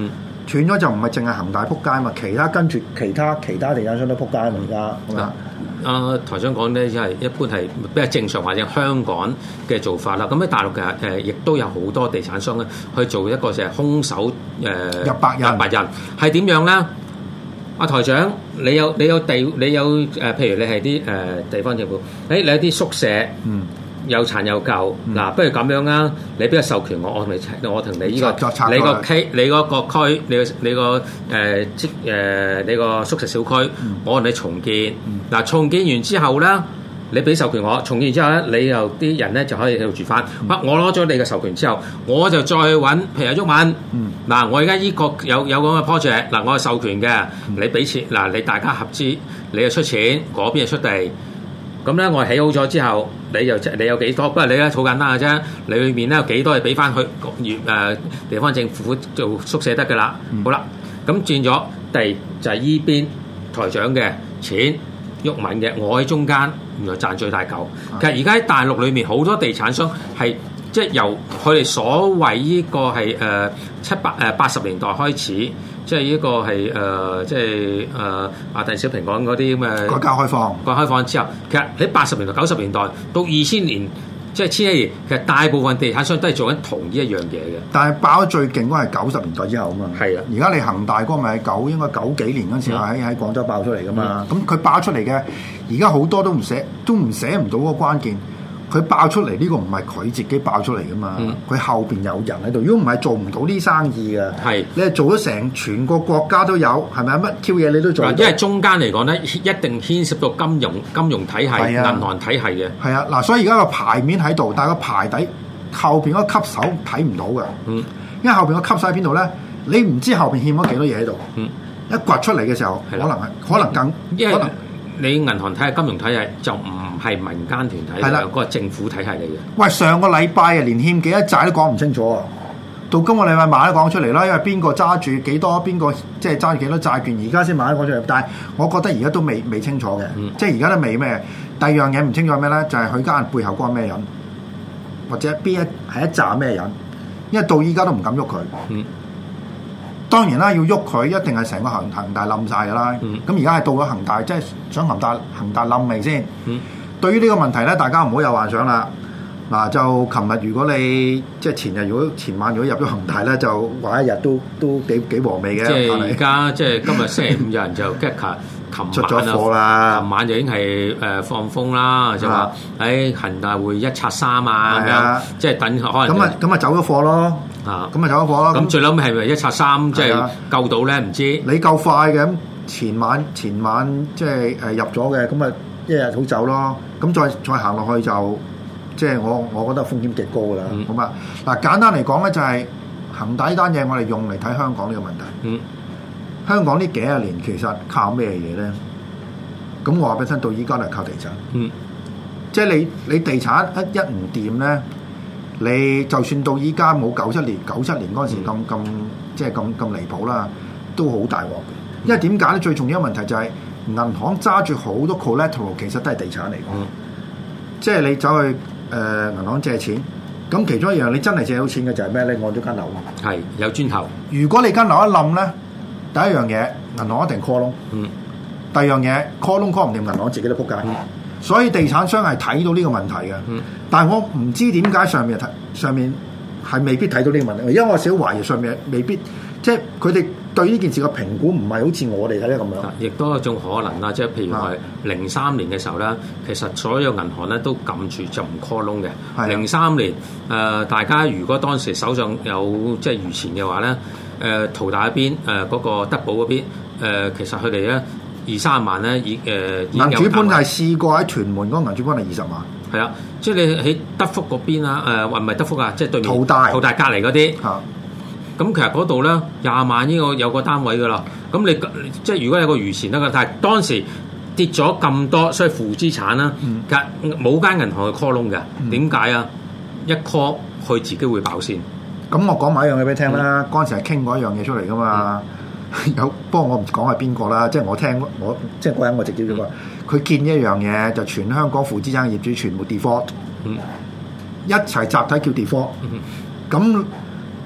斷咗就唔係淨係恒大撲街嘛，其他跟住其他其他地產商都撲街嘛而家。係嘛？ 啊台長講咧，即係一般係比較正常或者香港嘅做法啦。咁喺大陸嘅誒，亦都有好多地產商咧去做一個就係空手誒入白印， 入白印係點樣咧？阿台長，你有你有地，你有誒、呃，譬如你係啲誒地方政府，誒、欸、你有啲宿舍，嗯，又殘又舊，嗱、嗯，不如咁樣啊，你俾個授權我，我同你，我同你呢、這個，你個 K，你嗰個區，你個你個誒即誒你個宿舍小區，嗯、我同你重建，嗱、嗯、重建完之後咧。你俾授權我，重建之後咧，你又啲人咧就可以喺度住翻。嗯、我攞咗你嘅授權之後，我就再揾，譬如阿毓民，嗱、嗯，我而家依個有有咁嘅 project，嗱，我係授權嘅，嗯、你俾錢，嗱，你大家合資，你又出錢，嗰邊又出地，咁咧我起好咗之後，你又你有幾多？不過你咧好簡單嘅啫，你裏面咧有幾多係俾翻去誒地方政府做宿舍得㗎啦。嗯、好啦，咁轉咗地就係依邊台長嘅錢。毓民嘅，我喺中間，原來賺最大嚿。其實而家喺大陸裏面好多地產商係即係由佢哋所謂呢個係誒七八誒八十年代開始，即係呢個係誒、呃、即係誒阿鄧小平講嗰啲咁嘅改革開放， 改革開放之後，其實喺八十年代、九十年代到二千年。即係千禧年，其實大部分地產商都係做緊同一樣嘢嘅。 但係爆得最勁嗰係九十年代之後啊嘛。係啊，而家你恒大嗰個咪係九應該九幾年嗰陣時喺喺廣州爆出嚟噶嘛。咁佢、嗯、爆出嚟嘅，而家好多都唔寫，都唔寫唔到嗰個關鍵。佢爆出嚟呢、這個唔係佢自己爆出嚟噶嘛，佢、嗯、後邊有人喺度。如果唔係做唔到呢生意嘅，係是你係做咗成全個國家都有，係咪乜 Q 嘢你都做？因為中間嚟講咧，一定牽涉到金融、金融體系、啊、銀行體系嘅。係啊，嗱，所以而家個牌面喺度，但係個牌底後邊嗰個吸手睇唔到嘅。嗯，因為後邊個吸手喺邊度咧？你唔知後邊欠咗幾多嘢喺度。嗯，一掘出嚟嘅時候，可能係可能更因為可能你銀行體系、金融體系就唔係民間團體，係啦，嗰個政府體系嚟嘅。 喂，上個禮拜啊，連欠幾多債都講唔清楚啊！到今個禮拜晚都講出嚟啦，因為邊個揸住幾多，邊個即係揸住幾多債券，而家先晚都講出嚟。但係我覺得而家都未未清楚嘅，嗯、即係而家都未咩。第二樣嘢唔清楚係咩咧？就係佢間背後關咩人，或者邊一係一紮咩人？因為到依家都唔敢喐佢。嗯。當然啦，要喐佢一定係成個恒恒大冧晒㗎啦。咁而家係到咗恒大，即係想恒大恒大冧未先？嗯、對於呢個問題咧，大家唔好有幻想啦。嗱，就琴日如果你即係前日，如果前晚如果入咗恒大咧，就話一日都都幾幾和味嘅。 即係而家即係今日星期五有人就 get 卡，琴出咗貨啦。 琴晚就已經係誒放風啦，就話誒恒大會一拆三啊咁樣，即係等可能咁啊咁啊走咗貨咯。啊，咁啊走咗貨咯。 咁最撚尾係咪一拆三即係救到咧？唔知你夠快嘅咁前晚前晚即係誒入咗嘅，咁啊一日好走咯。咁再再行落去就。即係我，我覺得風險極高㗎啦。咁啊、嗯，嗱簡單嚟講咧，就係恒大呢單嘢，我哋用嚟睇香港呢個問題。嗯、香港呢幾廿年其實靠咩嘢咧？咁我話俾你聽，到依家都係靠地產。嗯、即係你你地產一一唔掂咧，你就算到依家冇九七年九七年嗰陣時咁咁、嗯，即係咁咁離譜啦，都好大鑊嘅。因為點解咧？最重要嘅問題就係銀行揸住好多 collateral， 其實都係地產嚟嘅。嗯、即係你走去。誒、呃、銀行借錢，咁其中一樣你真係借到錢嘅就係咩咧？按咗間樓， 係有磚頭。 如果你間樓一冧咧，第一樣嘢銀行一定 call 窿，嗯。第二樣嘢 call 窿 call 唔掂，銀行自己都仆街。嗯、所以地產商係睇到呢個問題嘅，嗯、但係我唔知點解上面睇上面係未必睇到呢個問題，因為我少懷疑上面未必，即係佢哋對呢件事嘅評估唔係好似我哋睇得咁樣。 亦都有一種可能啦，即係譬如係零三年嘅時候咧，其實所有銀行咧都撳住就唔 call 窿嘅。零三年誒、呃，大家如果當時手上有即係餘錢嘅話咧，誒、呃、淘大嗰邊誒嗰個德寶嗰邊、呃、其實佢哋咧二三萬咧已誒銀主盤係試過喺屯門嗰個銀主盤係二十萬。 係啊，即係你喺德福嗰邊啊，誒話唔係德福啊，即係對面淘大淘大隔離嗰啲。咁其實嗰度咧廿萬呢個有個單位噶啦，咁你即係如果有個餘錢得噶，但係當時跌咗咁多，所以負資產啦，其實冇間銀行去 call 窿嘅，點解啊？一 call 佢自己會爆先。咁、 嗯、我講埋一樣嘢俾你聽啦，嗰陣、嗯、時係傾過一樣嘢出嚟噶嘛，嗯、有不過我唔講係邊個啦，即係我聽我即係嗰人我直接咗話，佢、嗯、見一樣嘢就全香港負資產嘅業主全部 default，、嗯、一齊集體叫 default，咁。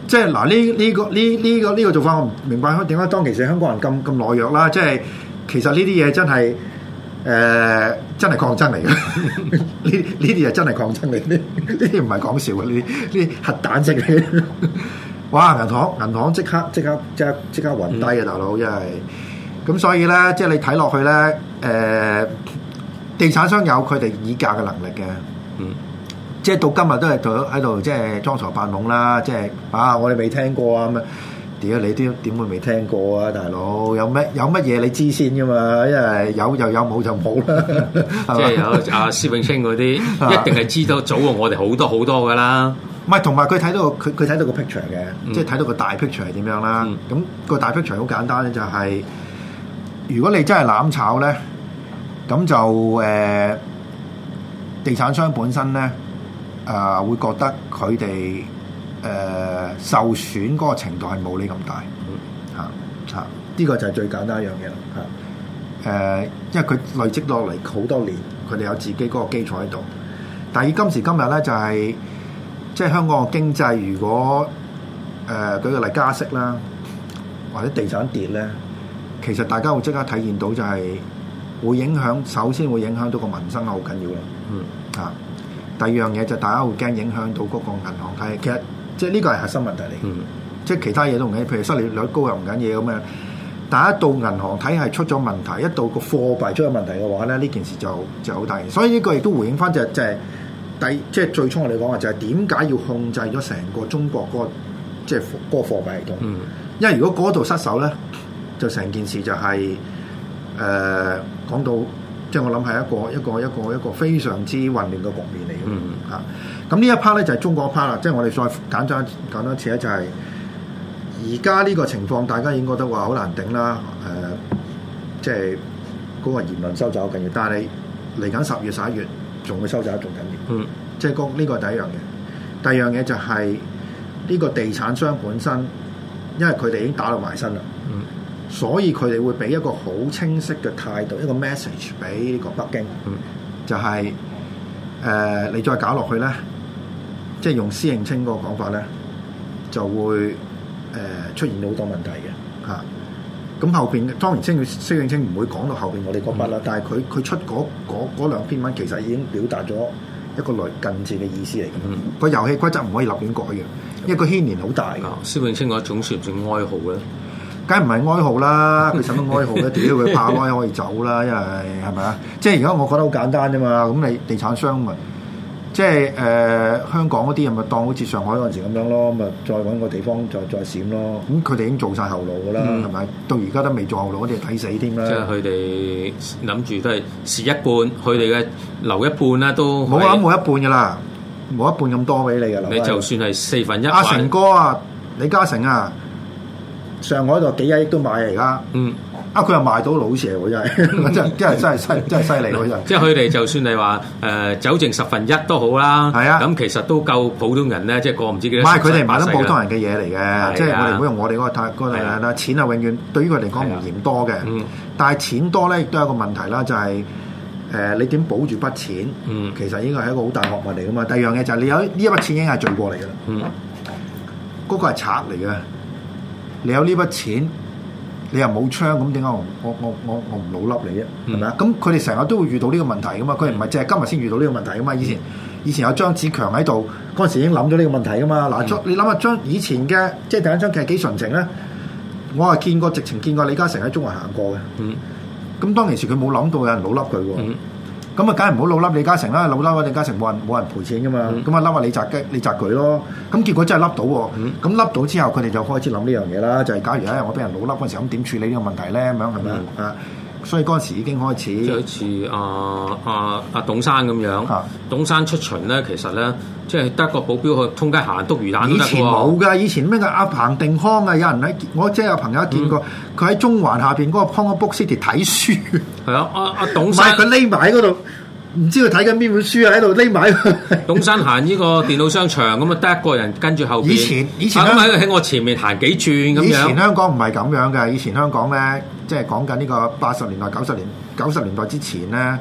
即係嗱呢呢個呢呢個呢個做法，我唔明白點解當其時香港人咁咁懦弱啦。即係其實呢啲嘢真係誒、呃、真係抗爭嚟嘅，呢呢啲嘢真係抗爭嚟，呢呢啲唔係講笑嘅，呢啲呢啲核彈式嘅。哇！銀行銀行即刻即刻即刻即刻暈低啊，大佬真係。咁所以咧，即係你睇落去咧，誒、呃、地產商有佢哋議價嘅能力嘅，嗯，即係到今日都係喺喺度即係裝傻扮懵啦，即係啊，我哋未聽過啊咁啊，屌你都點會未聽過啊，大佬有咩有乜嘢你知先噶嘛？因為有就有，冇就冇啦， 即係有阿施永青嗰啲，一定係知道早過我哋好多好多噶啦。 唔係，同埋佢睇到佢佢睇到個 picture 嘅，嗯、即係睇到個大 picture 係點樣啦。咁、嗯、個大 picture 好簡單咧，就係、是。如果你真係攬炒咧，咁就誒、呃、地產商本身咧，誒、呃、會覺得佢哋誒受損嗰個程度係冇你咁大，嚇嚇呢個就係最簡單一樣嘢啦嚇。誒、呃，因為佢累積落嚟好多年，佢哋有自己嗰個基礎喺度。但係以今時今日咧，就係、是、即係香港嘅經濟，如果誒、呃、舉個例加息啦，或者地產跌咧。其實大家會即刻體現到就係會影響，首先會影響到個民生好緊要啦。嗯，啊，第二樣嘢就大家會驚影響到嗰個銀行體系。其實即係呢個係核心問題嚟。嗯，即係其他嘢都唔緊要，譬如失利率高又唔緊要咁樣。但係一到銀行體系出咗問題，一到個貨幣出咗問題嘅話咧，呢件事就就好大。所以呢個亦都回應翻就係就係第即係最初我哋講話就係點解要控制咗成個中國嗰個即係嗰個貨幣系統。嗯，因為如果嗰度失手咧。就成件事就係、是、誒、呃、講到，即係我諗係一個一個一個一個非常之混亂嘅局面嚟嘅。嗯嚇，咁呢一 part 咧就係中國一 part 啦，即係我哋再簡單簡單一次咧，就係而家呢個情況，大家已經覺得話好難頂啦。誒、呃，即係嗰個言論收走緊要，但係嚟緊十月十一月仲會收走得仲緊要。嗯，即係呢、這個第一樣嘢。第二樣嘢就係呢個地產商本身，因為佢哋已經打到埋身啦。嗯。所以佢哋會俾一個好清晰嘅態度，一個 message 俾呢個北京，嗯、就係、是、誒、呃、你再搞落去咧，即係用施永青嗰個講法咧，就會誒、呃、出現到好多問題嘅嚇。咁、啊、後邊當然施施永青唔會講到後邊我哋嗰筆啦，嗯、但係佢佢出嗰嗰兩篇文其實已經表達咗一個類近似嘅意思嚟嘅。個、嗯、遊戲規則唔可以立亂改嘅，因為個牽連好大嘅。施永青嗰種算唔算哀號咧？ 梗係唔係哀號啦，佢使乜哀號咧？屌佢怕哀可以走啦，因為係咪啊？即係而家我覺得好簡單啫嘛。咁你地產商咪即係誒、呃、香港嗰啲人咪當好似上海嗰陣時咁樣咯，咪再揾個地方再再閃咯。咁佢哋已經做晒後路噶啦，係咪、嗯？到而家都未做後路，我哋睇死添啦。 即係佢哋諗住都係蝕一半，佢哋嘅留一半啦，都冇諗冇一半噶啦，冇一半咁多俾你噶啦。 你就算係四分一。 阿成哥啊，李嘉誠啊。上海度幾廿億都買啊！而家，嗯，啊佢又賣到老邪喎，真係，真係真係真係犀真係犀利喎，真係。 即係佢哋就算係話誒走剩十分一都好啦，係啊，咁其實都夠普通人咧，即係過唔知幾多。唔係佢哋買得普通人嘅嘢嚟嘅，即係我哋唔好用我哋嗰個態嗰個嚟啦。錢啊，永遠對於佢嚟講唔嫌多嘅，嗯，但係錢多咧亦都有一個問題啦，就係誒你點保住筆錢？嗯，其實應該係一個好大學問嚟噶嘛。第二樣嘢就係你有呢一筆錢已經係罪過嚟噶啦，嗯，嗰個係賊嚟嘅。你有呢筆錢，你又冇槍，咁點解我我我我我唔老笠你啫？係咪啊？咁佢哋成日都會遇到呢個問題噶嘛？佢哋唔係淨係今日先遇到呢個問題噶嘛？以前以前有張子強喺度嗰陣時已經諗咗呢個問題噶嘛？嗱、嗯，你諗下張以前嘅即係第一張其實幾純情咧？我係見過直情見過李嘉誠喺中環行過嘅。嗯，咁當其時佢冇諗到有人老笠佢喎。嗯咁啊，梗係唔好老笠李嘉誠啦，老笠李嘉誠冇人冇人賠錢噶嘛，咁啊笠下李澤基李澤鉅咯，咁結果真係笠到喎，咁笠、嗯、到之後佢哋就開始諗呢樣嘢啦，就係、是、假如咧我俾人老笠嗰陣時，咁點處理呢個問題咧？咁樣係咪啊？嗯、所以嗰陣時已經開始， 即係好似阿阿阿董生咁樣，啊、董生出巡咧，其實咧即係得個保鏢去通街行篤魚蛋都得喎。以前冇㗎，以前咩嘅阿彭定康啊，有人喺我即係有朋友見過，佢喺、嗯、中環下邊嗰個 Pong Book City 睇書。係啊，阿阿董生佢匿埋喺嗰度。唔知佢睇緊邊本書啊？喺度匿埋。 董生行呢個電腦商場咁啊，得一個人跟住後邊。 以前以前咁喺喺我前面行幾轉咁樣。 以前香港唔係咁樣嘅，以前香港咧，即係講緊呢個八十年代、九十年、九十年代之前咧，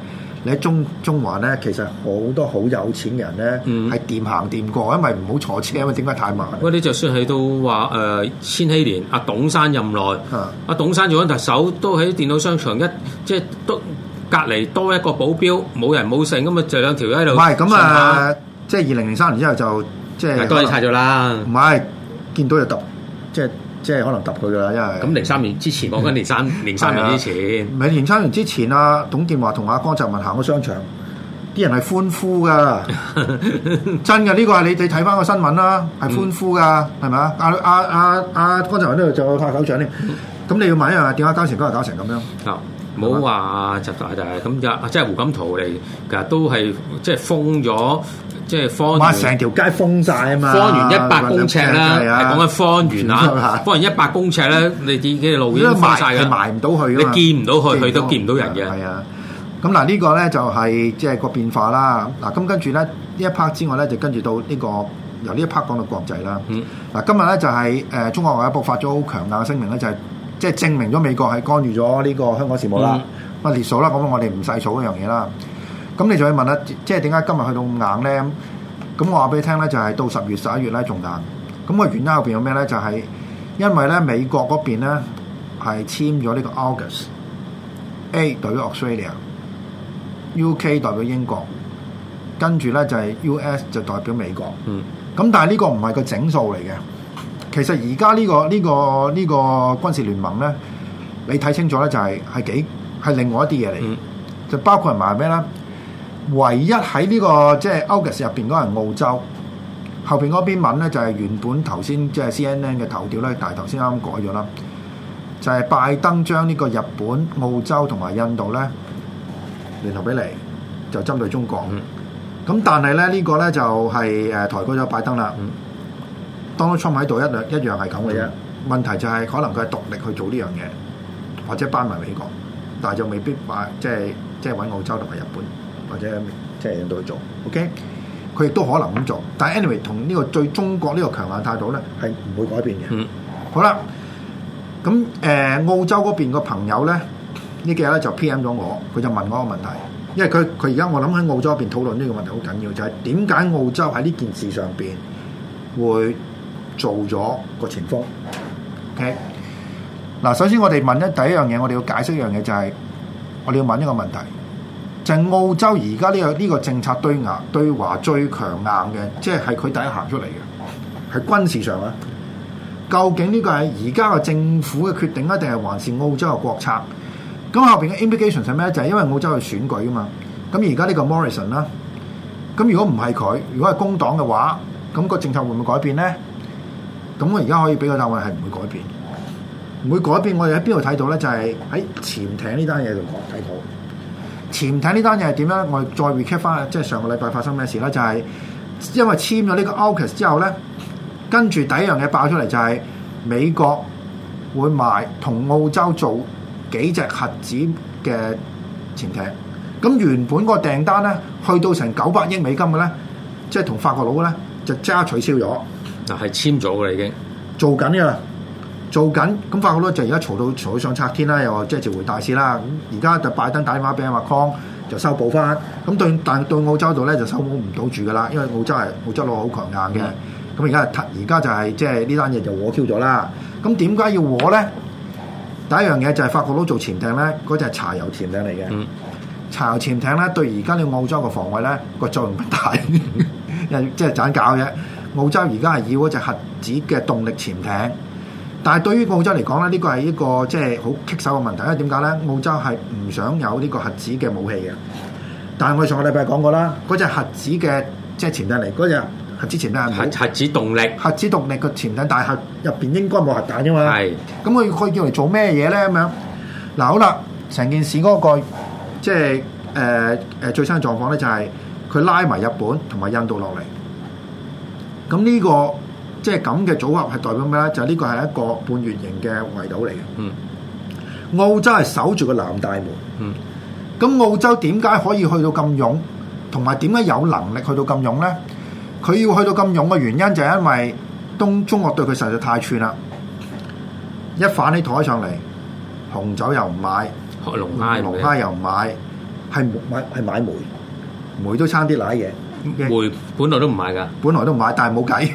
你喺中中環咧，其實好多好有錢嘅人咧，係掂行掂過，因為唔好坐車，因為點解太慢？ 喂，你就算係到話誒千禧年，阿董生任內，阿董生做緊特首，都喺電腦商場一即係都隔離多一個保鏢，冇人冇剩咁啊，就兩條喺度。 唔係咁啊，即係二零零三年之後就即係多嘢拆咗啦。 唔係見到就揼，即係。即係可能揼佢㗎啦，因為咁零三年之前，講緊零三零三年之前， 唔係零三年之前啊，董建華同阿江澤民行過商場，啲人係歡呼㗎，真嘅呢個係你你睇翻個新聞啦，係歡呼㗎，係咪啊？阿阿阿阿江澤民呢度就拍手掌添，咁你要問一樣點解搞成今日搞成咁樣？啊， 冇話集大就係咁就即係胡錦濤嚟，其實都係即係封咗。即係方圓， 成條街封晒啊嘛！ 方圓一百公尺啦，係講緊方圓啊！方圓一百公尺咧，你啲嘅路已經封晒嘅， 埋唔到去， 你見唔到去，去都見唔到人嘅。 係啊，咁嗱呢個咧就係即係個變化啦。嗱咁跟住咧呢一 part 之外咧，就跟住到呢個由呢一 part 講到國際啦。嗱今日咧就係誒中國外交部發咗好強硬嘅聲明咧，就係即係證明咗美國係干預咗呢個香港事務啦。咁啊列數啦，咁我哋唔細數嗰樣嘢啦。咁你就要問啦，即係點解今日去到咁硬咧？咁我話俾你聽咧，就係、是、到十月十一月咧仲硬。咁、那個原因後邊有咩咧？就係、是、因為咧美國嗰邊咧係簽咗呢個 AUKUS A 代表 Australia，U K 代表英國，跟住咧就係、是、U S 就代表美國。嗯。咁但係呢個唔係個整數嚟嘅。其實而家呢個呢、這個呢、這個軍事聯盟咧，你睇清楚咧就係、是、係幾係另外一啲嘢嚟，嗯、就包括埋咩咧？唯一喺呢、這個即係 AUKUS 入邊嗰係澳洲，後邊嗰篇文咧就係、是、原本頭先即係 C N N 嘅頭條咧，但係頭先啱啱改咗啦，就係、是、拜登將呢個日本、澳洲同埋印度咧聯合起嚟，就針對中國。咁、嗯、但係咧呢、這個咧就係、是、誒抬高咗拜登啦。嗯、Donald Trump 喺度一樣一樣係咁嘅啫。嗯、問題就係可能佢係獨力去做呢樣嘢，或者班埋美國，但係就未必話即係即係揾澳洲同埋日本。或者即係引導去做 ，OK，佢亦都可能咁做，但係 anyway 同呢個對中國呢個強硬態度咧係唔會改變嘅。嗯，好啦，咁誒、呃、澳洲嗰邊個朋友咧呢幾日咧就 P M 咗我，佢就問我個問題，因為佢佢而家我諗喺澳洲嗰邊討論呢個問題好緊要，就係點解澳洲喺呢件事上邊會做咗個前鋒 ？OK，嗱，首先我哋問咧第一樣嘢，我哋要解釋一樣嘢就係、是、我哋要問一個問題。就係澳洲而家呢個呢個政策對牙對華最強硬嘅，即係係佢第一行出嚟嘅，係軍事上啊。究竟呢個係而家嘅政府嘅決定啊，定係還是澳洲嘅國策？咁後邊嘅 implication 係咩咧？就係、是、因為澳洲去選舉噶嘛。咁而家呢個 Morrison 啦，咁如果唔係佢，如果係工黨嘅話，咁個政策會唔會改變咧？咁我而家可以俾個答案係唔會改變，唔會改變。我哋喺邊度睇到咧？就係喺潛艇呢單嘢度睇到。潛艇呢單嘢係點咧？我哋再 recap 翻，即係上個禮拜發生咩事咧？就係、是、因為簽咗呢個 AUKUS 之後咧，跟住第一樣嘢爆出嚟就係美國會賣同澳洲做幾隻核子嘅潛艇。咁原本個訂單咧，去到成九百億美金嘅咧，即係同法國佬咧就即刻取消咗。 就係簽咗嘅啦，已經做緊嘅啦。做緊咁法國佬就而家嘈到嘈到上拆天啦，又話即係召回大使啦。咁而家就拜登打電話俾阿麥康就修補翻。咁對但對澳洲度咧就修補唔到住噶啦，因為澳洲係澳洲佬好強硬嘅。咁而家而家就係即係呢單嘢就和 Q 咗啦。咁點解要和咧？第一樣嘢就係法國佬做潛艇咧，嗰隻係柴油潛艇嚟嘅。嗯、柴油潛艇咧對而家呢個澳洲嘅防衛咧個作用唔大，因為即係盞搞啫。澳洲而家係要嗰隻核子嘅動力潛艇。但係對於澳洲嚟講咧，呢個係一個即係好棘手嘅問題。因為點解咧？澳洲係唔想有呢個核子嘅武器嘅。但係我哋上個禮拜講過啦，嗰隻核子嘅即係潛艇嚟，嗰隻核子潛艇係核核子動力， 核子動力嘅潛艇，但係核入邊應該冇核彈啫嘛。係是。咁佢佢叫嚟做咩嘢咧？咁樣嗱，好啦，成件事嗰、那個即係誒誒最新嘅狀況咧，就係佢拉埋日本同埋印度落嚟。咁呢、這個。即係咁嘅組合係代表咩咧？就呢、是、個係一個半月形嘅圍島嚟嘅。嗯，澳洲係守住個南大門。嗯，咁澳洲點解可以去到咁勇？同埋點解有能力去到咁勇咧？佢要去到咁勇嘅原因就係因為東中國對佢實在太串啦。一反起台上嚟，紅酒又唔買， 龍蝦龍蝦又唔買， 係買係買煤，煤都差啲瀨嘢。 煤本來都唔買㗎， 本來都唔買，但係冇計。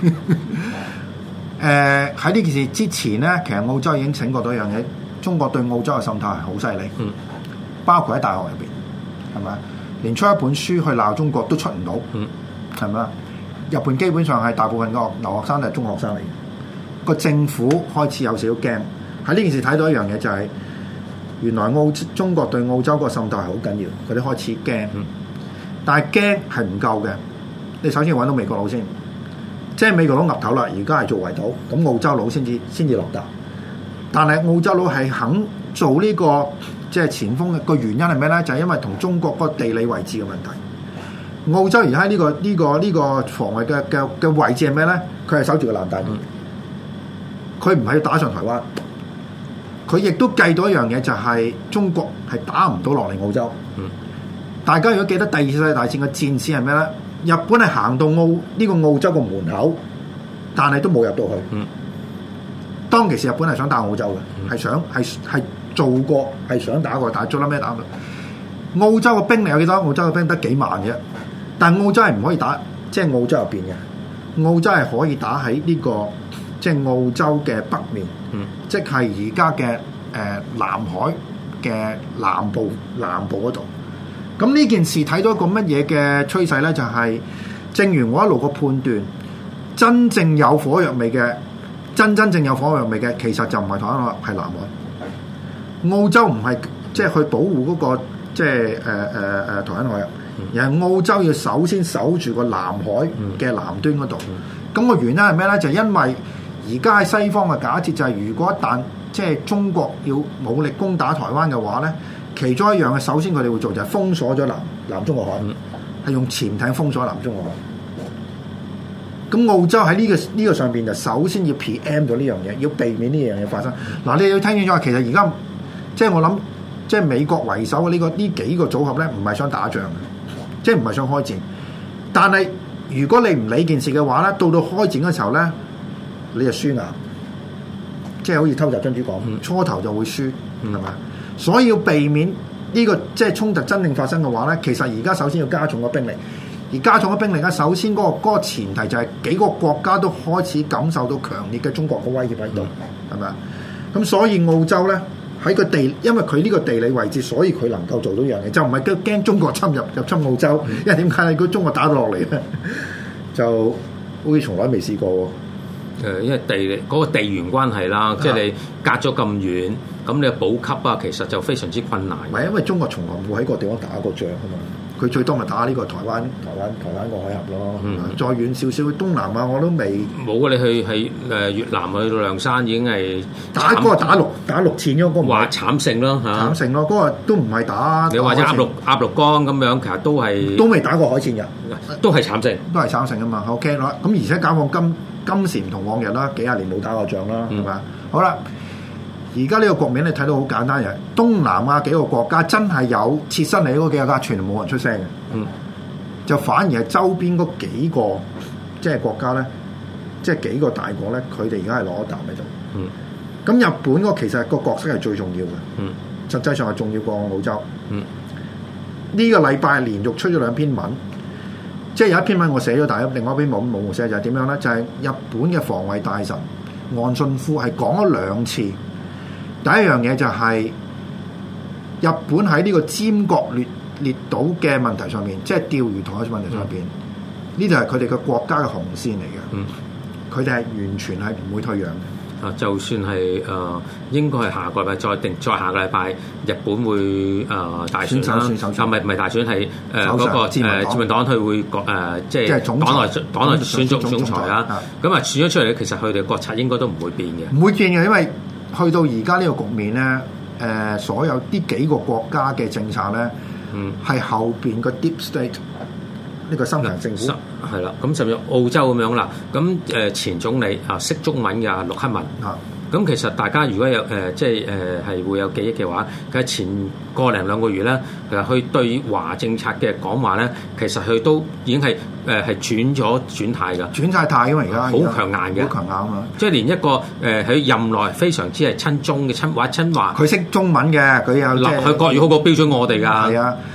誒喺呢件事之前咧，其實澳洲已經醒覺到一樣嘢，中國對澳洲嘅滲透係好犀利，嗯，包括喺大學入邊，係咪？連出一本書去鬧中國都出唔到，嗯，係咪啊？日本基本上係大部分個留學生都係中學生嚟嘅，個政府開始有少少驚。喺呢件事睇到一樣嘢就係、是，原來澳中國對澳洲個滲透係好緊要，佢哋開始驚，嗯、但係驚係唔夠嘅。你首先要揾到美國佬先。即係美國佬岌頭啦，而家係做圍堵，咁澳洲佬先至先至落達。但係澳洲佬係肯做呢、這個即係前鋒嘅個原因係咩咧？就係、是、因為同中國個地理位置嘅問題。澳洲而家喺呢個呢、這個呢、這個防衛嘅嘅嘅位置係咩咧？佢係守住個南大門，佢唔係要打上台灣。佢亦都計到一樣嘢，就係中國係打唔到落嚟澳洲。嗯、大家如果記得第二次世界大戰嘅戰史係咩咧？日本係行到澳呢、這個澳洲個門口，但係都冇入到去。嗯、當其時日本係想打澳洲嘅，係、嗯、想係係做過，係想打過，但係做咗咩打到？澳洲嘅兵力有幾多？澳洲嘅兵得幾萬嘅，但係澳洲係唔可以打，即係澳洲入邊嘅。澳洲係可以打喺呢、這個即係澳洲嘅北面，嗯、即係而家嘅誒南海嘅南部南部嗰度。咁呢件事睇到一個乜嘢嘅趨勢咧？就係、是、正如我一路個判斷，真正有火藥味嘅，真真正有火藥味嘅，其實就唔係台灣海，係南海。澳洲唔係即係去保護嗰、那個即係誒誒誒台灣海，而係澳洲要首先守住個南海嘅南端嗰度。咁、嗯、個原因係咩咧？就係、因為而家喺西方嘅假設就係，如果一旦即係中國要武力攻打台灣嘅話咧。其中一樣嘅，首先佢哋會做就係封鎖咗南南中國海，係、嗯、用潛艇封鎖南中國海。咁澳洲喺呢、這個呢、這個上邊就首先要 P M 咗呢樣嘢，要避免呢樣嘢發生。嗱、嗯，你要聽清楚，其實而家即係我諗，即係美國為首嘅呢個呢幾個組合咧，唔係想打仗嘅，即係唔係想開戰。但係如果你唔理件事嘅話咧，到到開戰嘅時候咧，你就輸硬，即係好似偷襲珍珠港，嗯、初頭就會輸，係嘛、嗯？所以要避免呢、這個即係衝突真正發生嘅話咧，其實而家首先要加重個兵力，而加重個兵力咧，首先嗰、那個那個前提就係幾個國家都開始感受到強烈嘅中國嘅威脅喺度，係咪啊？咁所以澳洲咧喺個地，因為佢呢個地理位置，所以佢能夠做到一樣嘢，就唔係驚驚中國侵入入侵澳洲，因為點解咧？如果中國打到落嚟咧，就好似從來未試過喎。 誒，因為地理嗰、那個地緣關係啦，即係你隔咗咁遠，咁你補給啊，其實就非常之困難。 唔係因為中國從來冇喺個地方打過仗啊嘛，佢最多咪打呢個台灣、台灣、台灣個海峽咯。嗯、再遠少少東南亞我都未冇啊！你去喺誒越南去到亮山已經係打嗰個打陸打陸戰嗰個話慘勝咯嚇， 慘勝咯嗰、那個都唔係打。 你話鴨綠鴨綠江咁樣，其實都係都未打過海戰嘅， 都係慘勝， 都係慘勝啊嘛。OK 啦，咁而且解放今今時唔同往日啦，幾廿年冇打過仗啦，係嘛、嗯？好啦，而家呢個局面你睇到好簡單嘅，東南亞幾個國家真係有切身嚟嗰幾個國家，全部冇人出聲嘅，嗯，就反而係周邊嗰幾個即係國家咧，即係幾個大國咧，佢哋而家係攞一啖喺度，嗯，咁日本嗰其實個角色係最重要嘅，嗯，實際上係重要過澳洲，嗯，呢個禮拜連續出咗兩篇文。即係有一篇文我寫咗，但係另外一篇冇冇寫，就係點樣咧？就係、是、日本嘅防衛大臣岸信夫係講咗兩次。第一樣嘢就係日本喺呢個尖閣列列島嘅問題上面，即係釣魚台嘅問題上邊，呢度係佢哋嘅國家嘅紅線嚟嘅。佢哋係完全係唔會退讓嘅。 啊，就算係誒、呃，應該係下個禮拜再定，再下個禮拜日本會誒、呃、大選啦。啊，唔係唔係大選，係誒嗰個誒自民黨佢會誒、呃、即係黨內黨內選總總裁啦。咁啊選咗出嚟咧，其實佢哋嘅國策應該都唔會變嘅。 唔會變嘅，因為去到而家呢個局面咧，誒、呃、所有呢幾個國家嘅政策咧，嗯，係後邊個 deep state。呢個深層政府係啦，咁甚至澳洲咁樣啦，咁誒前總理啊識中文嘅陸克文啊，咁其實大家如果有誒、呃、即係誒係會有記憶嘅話，佢前個零兩個月咧，其實佢對華政策嘅講話咧，其實佢都已經係誒係轉咗轉態㗎， 轉晒態㗎嘛而家， 好強硬嘅， 好強硬啊嘛， 即係連一個誒喺任內非常之係親中嘅親或親華， 佢識中文嘅，佢有嗱佢國語好過標準我哋㗎， 係啊。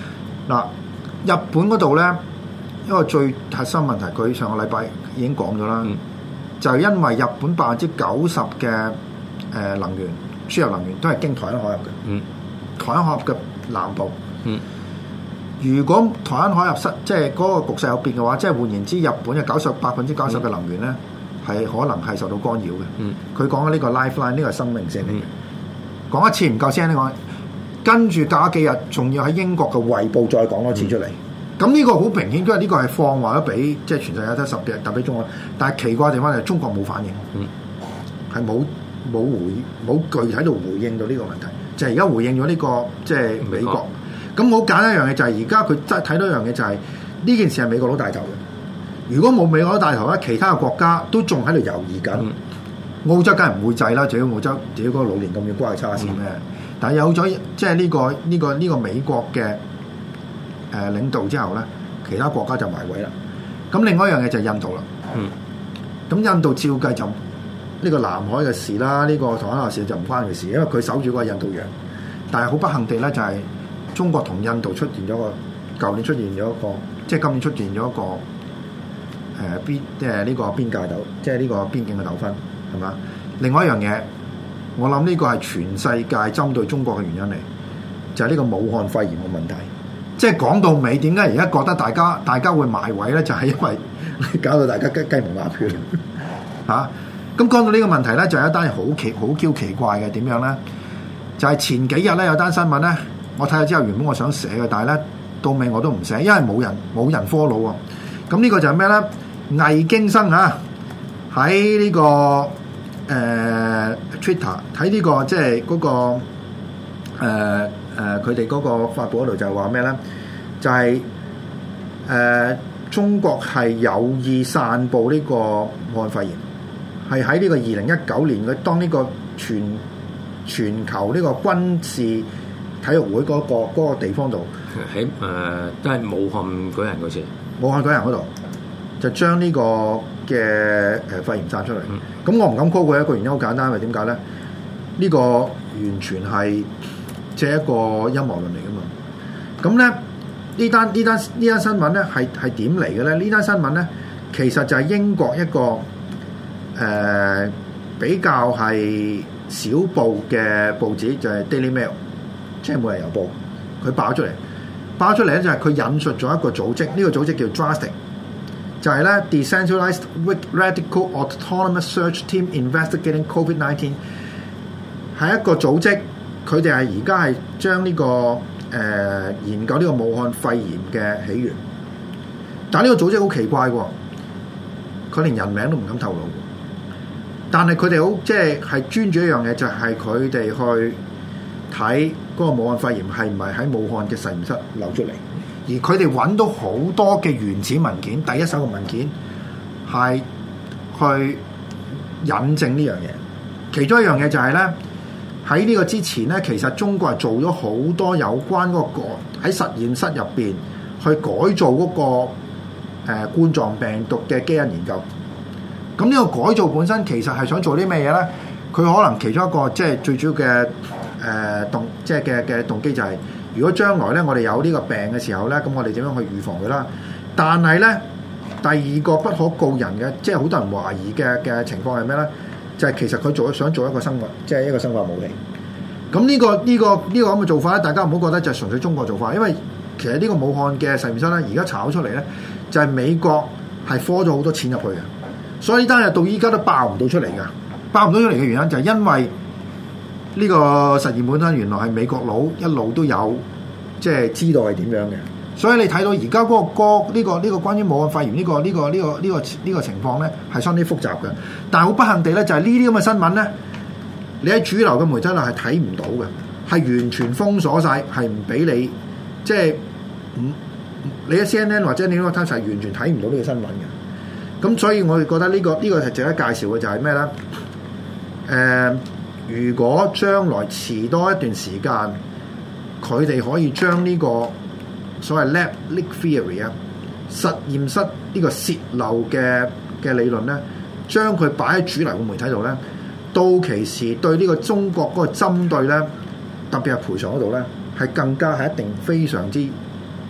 嗱，日本嗰度咧，因為最核心問題，佢上個禮拜已經講咗啦，嗯、就係因為日本百分之九十嘅誒能源輸入能源都係經台灣海峽嘅，嗯、台灣海峽嘅南部。嗯、如果台灣海峽失即係嗰個局勢有變嘅話，即係換言之，日本嘅九十百分之九十嘅能源咧係、嗯、可能係受到干擾嘅。佢講嘅呢個 lifeline 呢個係生命線嚟嘅。講、嗯、一次唔夠聲呢個。跟住隔幾日，仲要喺英國嘅衛報再講多次出嚟。咁呢、嗯、個好明顯，因為呢個係放話咗俾即係全世界得十幾日答俾中國。但係奇怪嘅地方係中國冇反應，係冇冇回冇具體度回應到呢個問題。就係而家回應咗呢、這個即係、就是、美國。咁好簡單一樣嘢就係而家佢真係睇到一樣嘢就係、是、呢件事係美國佬帶頭嘅。如果冇美國佬帶頭咧，其他嘅國家都仲喺度猶豫緊。嗯、澳洲梗係唔會制啦，只要澳洲自己嗰個老年咁要關係差線咩？嗯但係有咗即係呢個呢、呢個呢、呢個美國嘅誒、呃、領導之後咧，其他國家就埋位啦。咁另外一樣嘢就係印度啦。嗯。咁印度照計就呢、呢個南海嘅事啦，呢、呢個台灣嘅事就唔關佢事，因為佢守住嗰個印度洋。但係好不幸地咧，就係、是、中國同印度出現咗個舊年出現咗一個，即係今年出現咗一個誒、呃、邊即係呢個邊界鬥，即係呢個邊境嘅糾紛，係嘛？另外一樣嘢。我諗呢個係全世界針對中國嘅原因嚟，就係、是、呢個武漢肺炎嘅問題。即係講到尾，點解而家覺得大家大家會埋位咧？就係、是、因為搞到大家雞雞毛鴨血嚇。咁講到呢個問題咧，就有一單好奇好 Q 奇怪嘅點樣咧？就係、是、前幾日咧有單新聞咧，我睇下之後原本我想寫嘅，但係咧到尾我都唔寫，因為冇人冇人 follow 啊。咁呢個就係咩咧？魏京生啊，喺呢、這個。誒、uh, Twitter 睇呢、這個即係嗰、那個誒誒佢哋嗰個發佈嗰度就係話咩咧？就係、是、誒、uh, 中國係有意散佈呢個武漢肺炎，係喺呢個二零一九年嘅當呢個全全球呢個軍事體育會嗰、那個那個地方度喺誒都係武漢舉行嗰次， 武漢舉行嗰度就將呢、這個。嘅誒肺炎散出嚟，咁、嗯、我唔敢 call 佢一個原因好簡單，係點解咧？呢、呢個完全係即係一個陰謀論嚟噶嘛。咁咧呢單呢單呢單新聞咧係係點嚟嘅咧？呢單新聞咧其實就係英國一個誒、呃、比較係小報嘅報紙，就係、是、Daily Mail， 即係每日郵報，佢爆出嚟，爆出嚟咧就係佢引述咗一個組織，呢、呢個組織叫 Drastic。就係咧 Decentralized Radical Autonomous Search Team Investigating COVID 十九 係一個組織，佢哋係而家係將呢個誒、呃、研究呢個武漢肺炎嘅起源。但係呢個組織好奇怪喎，佢連人名都唔敢透露。但係佢哋好即係係專注一樣嘢，就係佢哋去睇嗰個武漢肺炎係唔係喺武漢嘅實驗室流出嚟。而佢哋揾到好多嘅原始文件，第一手嘅文件係去引證呢樣嘢。其中一樣嘢就係咧，喺呢個之前咧，其實中國係做咗好多有關嗰個喺實驗室入邊去改造嗰、那個誒、呃、冠狀病毒嘅基因研究。咁呢個改造本身其實係想做啲咩嘢咧？佢可能其中一個即係最主要嘅誒、呃、動，即係嘅嘅動機就係、是。如果將來咧，我哋有呢個病嘅時候咧，咁我哋點樣去預防佢啦？但係咧，第二個不可告人嘅，即係好多人懷疑嘅嘅情況係咩咧？就係、是、其實佢做想做一個生物，即係一個生化武器。咁呢、這個呢、這個呢、這個咁嘅做法咧，大家唔好覺得就係純粹中國做法，因為其實呢個武漢嘅實驗室咧，而家炒出嚟咧，就係、是、美國係科咗好多錢入去嘅，所以呢單嘢到依家都爆唔到出嚟㗎，爆唔到出嚟嘅原因就係因為。呢個實驗本身原來係美國佬一路都有即係知道係點樣嘅，所以你睇到而家嗰個歌呢個呢個關於武漢肺炎呢個呢個呢個呢個呢個情況咧係相當複雜嘅，但係好不幸地咧就係呢啲咁嘅新聞咧，你喺主流嘅媒體度係睇唔到嘅，係完全封鎖晒，係唔俾你即係唔你喺 C N N 或者你嗰個 Times 係完全睇唔到呢個新聞嘅，咁所以我哋覺得呢個呢個係值得介紹嘅就係咩咧？誒。如果將來遲多一段時間，佢哋可以將呢個所謂 lab leak theory 啊，實驗室呢個洩漏嘅嘅理論咧，將佢擺喺主流嘅媒體度咧，到期時對呢個中國嗰個針對咧，特別係賠償嗰度咧，係更加係一定非常之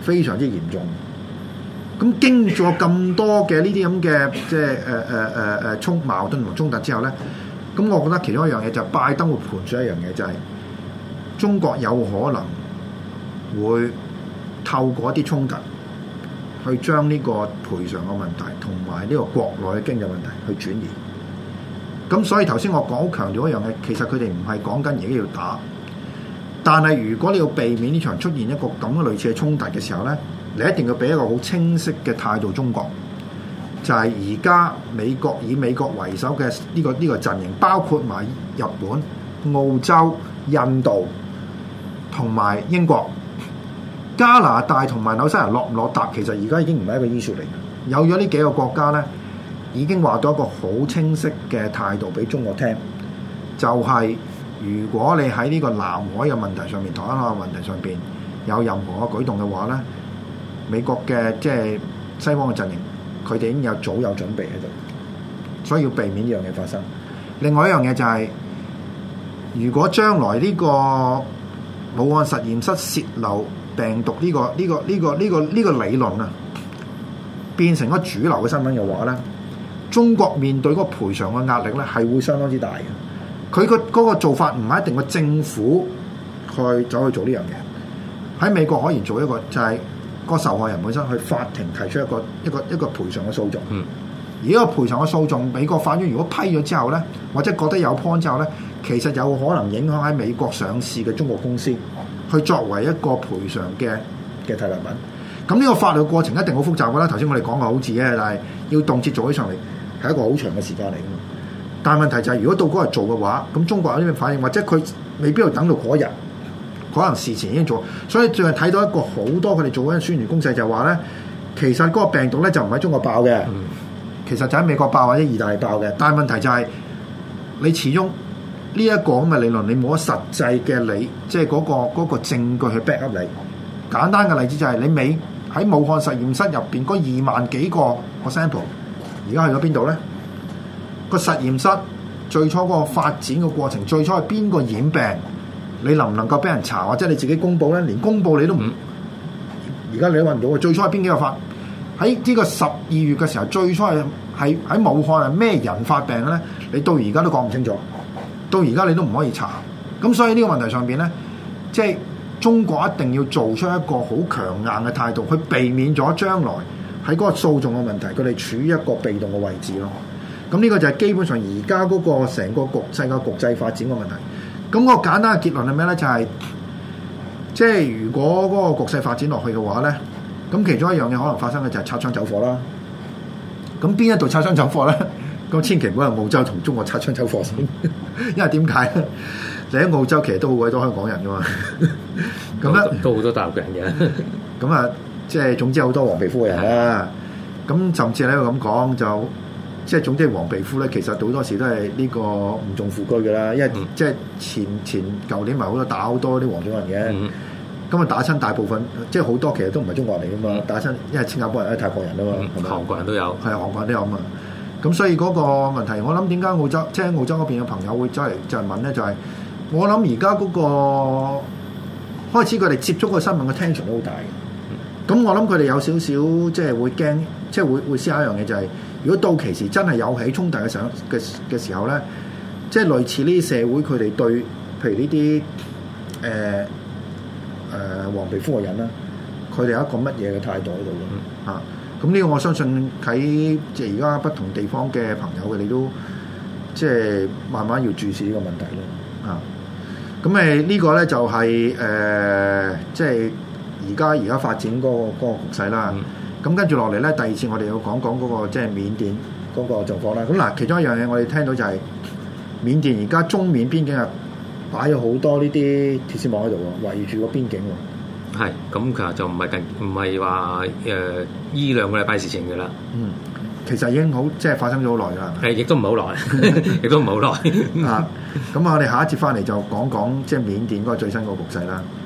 非常之嚴重。咁經咗咁多嘅呢啲咁嘅即係誒誒誒誒衝矛盾同衝突之後咧，咁我覺得其中一樣嘢就係拜登會盤算一樣嘢，就係中國有可能會透過一啲衝突去將呢個賠償嘅問題同埋呢個國內嘅經濟問題去轉移。咁所以頭先我講好強調一樣嘢，其實佢哋唔係講緊而家要打，但係如果你要避免呢場出現一個咁嘅類似嘅衝突嘅時候咧，你一定要俾一個好清晰嘅態度中國，就係而家美國以美國為首嘅呢個呢個陣營，包括埋日本、澳洲、印度同埋英國、加拿大同埋紐西蘭落唔落搭，其實而家已經唔係一個 issue 嚟嘅。有咗呢幾個國家咧，已經話到一個好清晰嘅態度俾中國聽，就係、是、如果你喺呢個南海嘅問題上面、台灣海嘅問題上邊有任何嘅舉動嘅話咧，美國嘅即係西方嘅陣營，佢哋已經有早有準備喺度，所以要避免呢樣嘢發生。另外一樣嘢就係、是，如果將來呢個武漢實驗室洩漏病毒呢、這個呢、這個呢、這個呢、這個呢、這個理論啊，變成咗主流嘅新聞嘅話咧，中國面對嗰個賠償嘅壓力咧係會相當之大嘅。佢個嗰個做法唔係一定個政府去走去做呢樣嘢，喺美國可以做一個就係、是。個受害人本身去法庭提出一個一個一個賠償嘅訴訟，嗯、而呢個賠償嘅訴訟，美國法院如果批咗之後咧，或者覺得有 point 之後咧，其實有可能影響喺美國上市嘅中國公司，去作為一個賠償嘅嘅替代品。咁呢個法律過程一定好複雜㗎啦。頭先我哋講過好似咧，但係要動輒做起上嚟係一個好長嘅時間嚟㗎嘛。但係問題就係、是，如果到嗰日做嘅話，咁中國有啲咩反應，或者佢未必要等到嗰日。可能事前已經做，所以最近睇到一個好多佢哋做嗰啲宣傳攻勢，就話咧，其實嗰個病毒咧就唔喺中國爆嘅，嗯、其實就喺美國爆或者意大利爆嘅。但係問題就係、是，你始終呢一個咁嘅理論，你冇咗實際嘅理，即係嗰個嗰、嗰個證據去 back up 你。簡單嘅例子就係、是、你美喺武漢實驗室入邊嗰二萬幾個個 sample，而家去咗邊度咧？個實驗室最初嗰個發展嘅過程，最初係邊個染病？你能唔能夠俾人查，或者你自己公佈咧？連公佈你都唔，而家、嗯、你都揾唔到。最初係邊幾個發？喺呢個十二月嘅時候，最初係係喺武漢係咩人發病嘅咧？你到而家都講唔清楚，到而家你都唔可以查。咁所以呢個問題上邊咧，即係中國一定要做出一個好強硬嘅態度，去避免咗將來喺嗰個訴訟嘅問題，佢哋處於一個被動嘅位置咯。咁呢個就係基本上而家嗰個成個局世界局勢發展嘅問題。咁個簡單嘅結論係咩咧？就係、是、即係如果嗰個局勢發展落去嘅話咧，咁其中一樣嘢可能發生嘅就係擦槍走火啦。咁邊一度擦槍走火咧？咁千祈唔好係澳洲同中國擦槍走火先，因為點解咧？你喺澳洲其實都好鬼多香港人噶嘛，咁咧都好多大陸人嘅。 咁啊，即係總之好多黃皮膚嘅人啦。咁的甚至咧咁講就。即係總之黃皮膚咧，其實好多時都係呢個唔重富居嘅啦，因為、嗯、即係前前舊年咪好多打好多啲黃種人嘅，咁啊、嗯、打親大部分即係好多其實都唔係中國人嚟噶嘛，嗯、打親因為新加坡人、一泰國人啊嘛，係咪、嗯？韓國人都有，係韓國人都有啊嘛。咁所以嗰個問題，我諗點解澳洲即係澳洲嗰邊嘅朋友會走嚟就係問咧，就係、是、我諗而家嗰個開始佢哋接觸個新聞嘅 tension 都好大嘅。咁、嗯、我諗佢哋有少少即係會驚，即係會會思考一樣嘢就係、是。如果到期時真係有起衝突嘅時候嘅嘅時候咧，即係類似呢啲社會佢哋對，譬如呢啲誒誒黃皮膚嘅人啦，佢哋有一個乜嘢嘅態度喺度咯嚇。咁呢個我相信喺即係而家不同地方嘅朋友嘅，你都即係慢慢要注視呢個問題咯嚇。咁誒呢個咧就係、是、誒、呃、即係而家而家發展嗰、那個嗰、那個局勢啦。嗯咁跟住落嚟咧，第二次我哋要講講嗰個即係緬甸嗰個狀況啦。咁嗱，其中一樣嘢我哋聽到就係緬甸而家中緬邊境啊，擺咗好多呢啲鐵絲網喺度喎，圍住個邊境喎。係，咁其實就唔係近，唔係話誒依兩個禮拜事情嘅啦。嗯，其實已經好即係發生咗好耐啦。係，亦都唔係好耐，亦都唔係好耐。啊，咁啊，我哋下一節翻嚟就講講即係緬甸嗰個最新個局勢啦。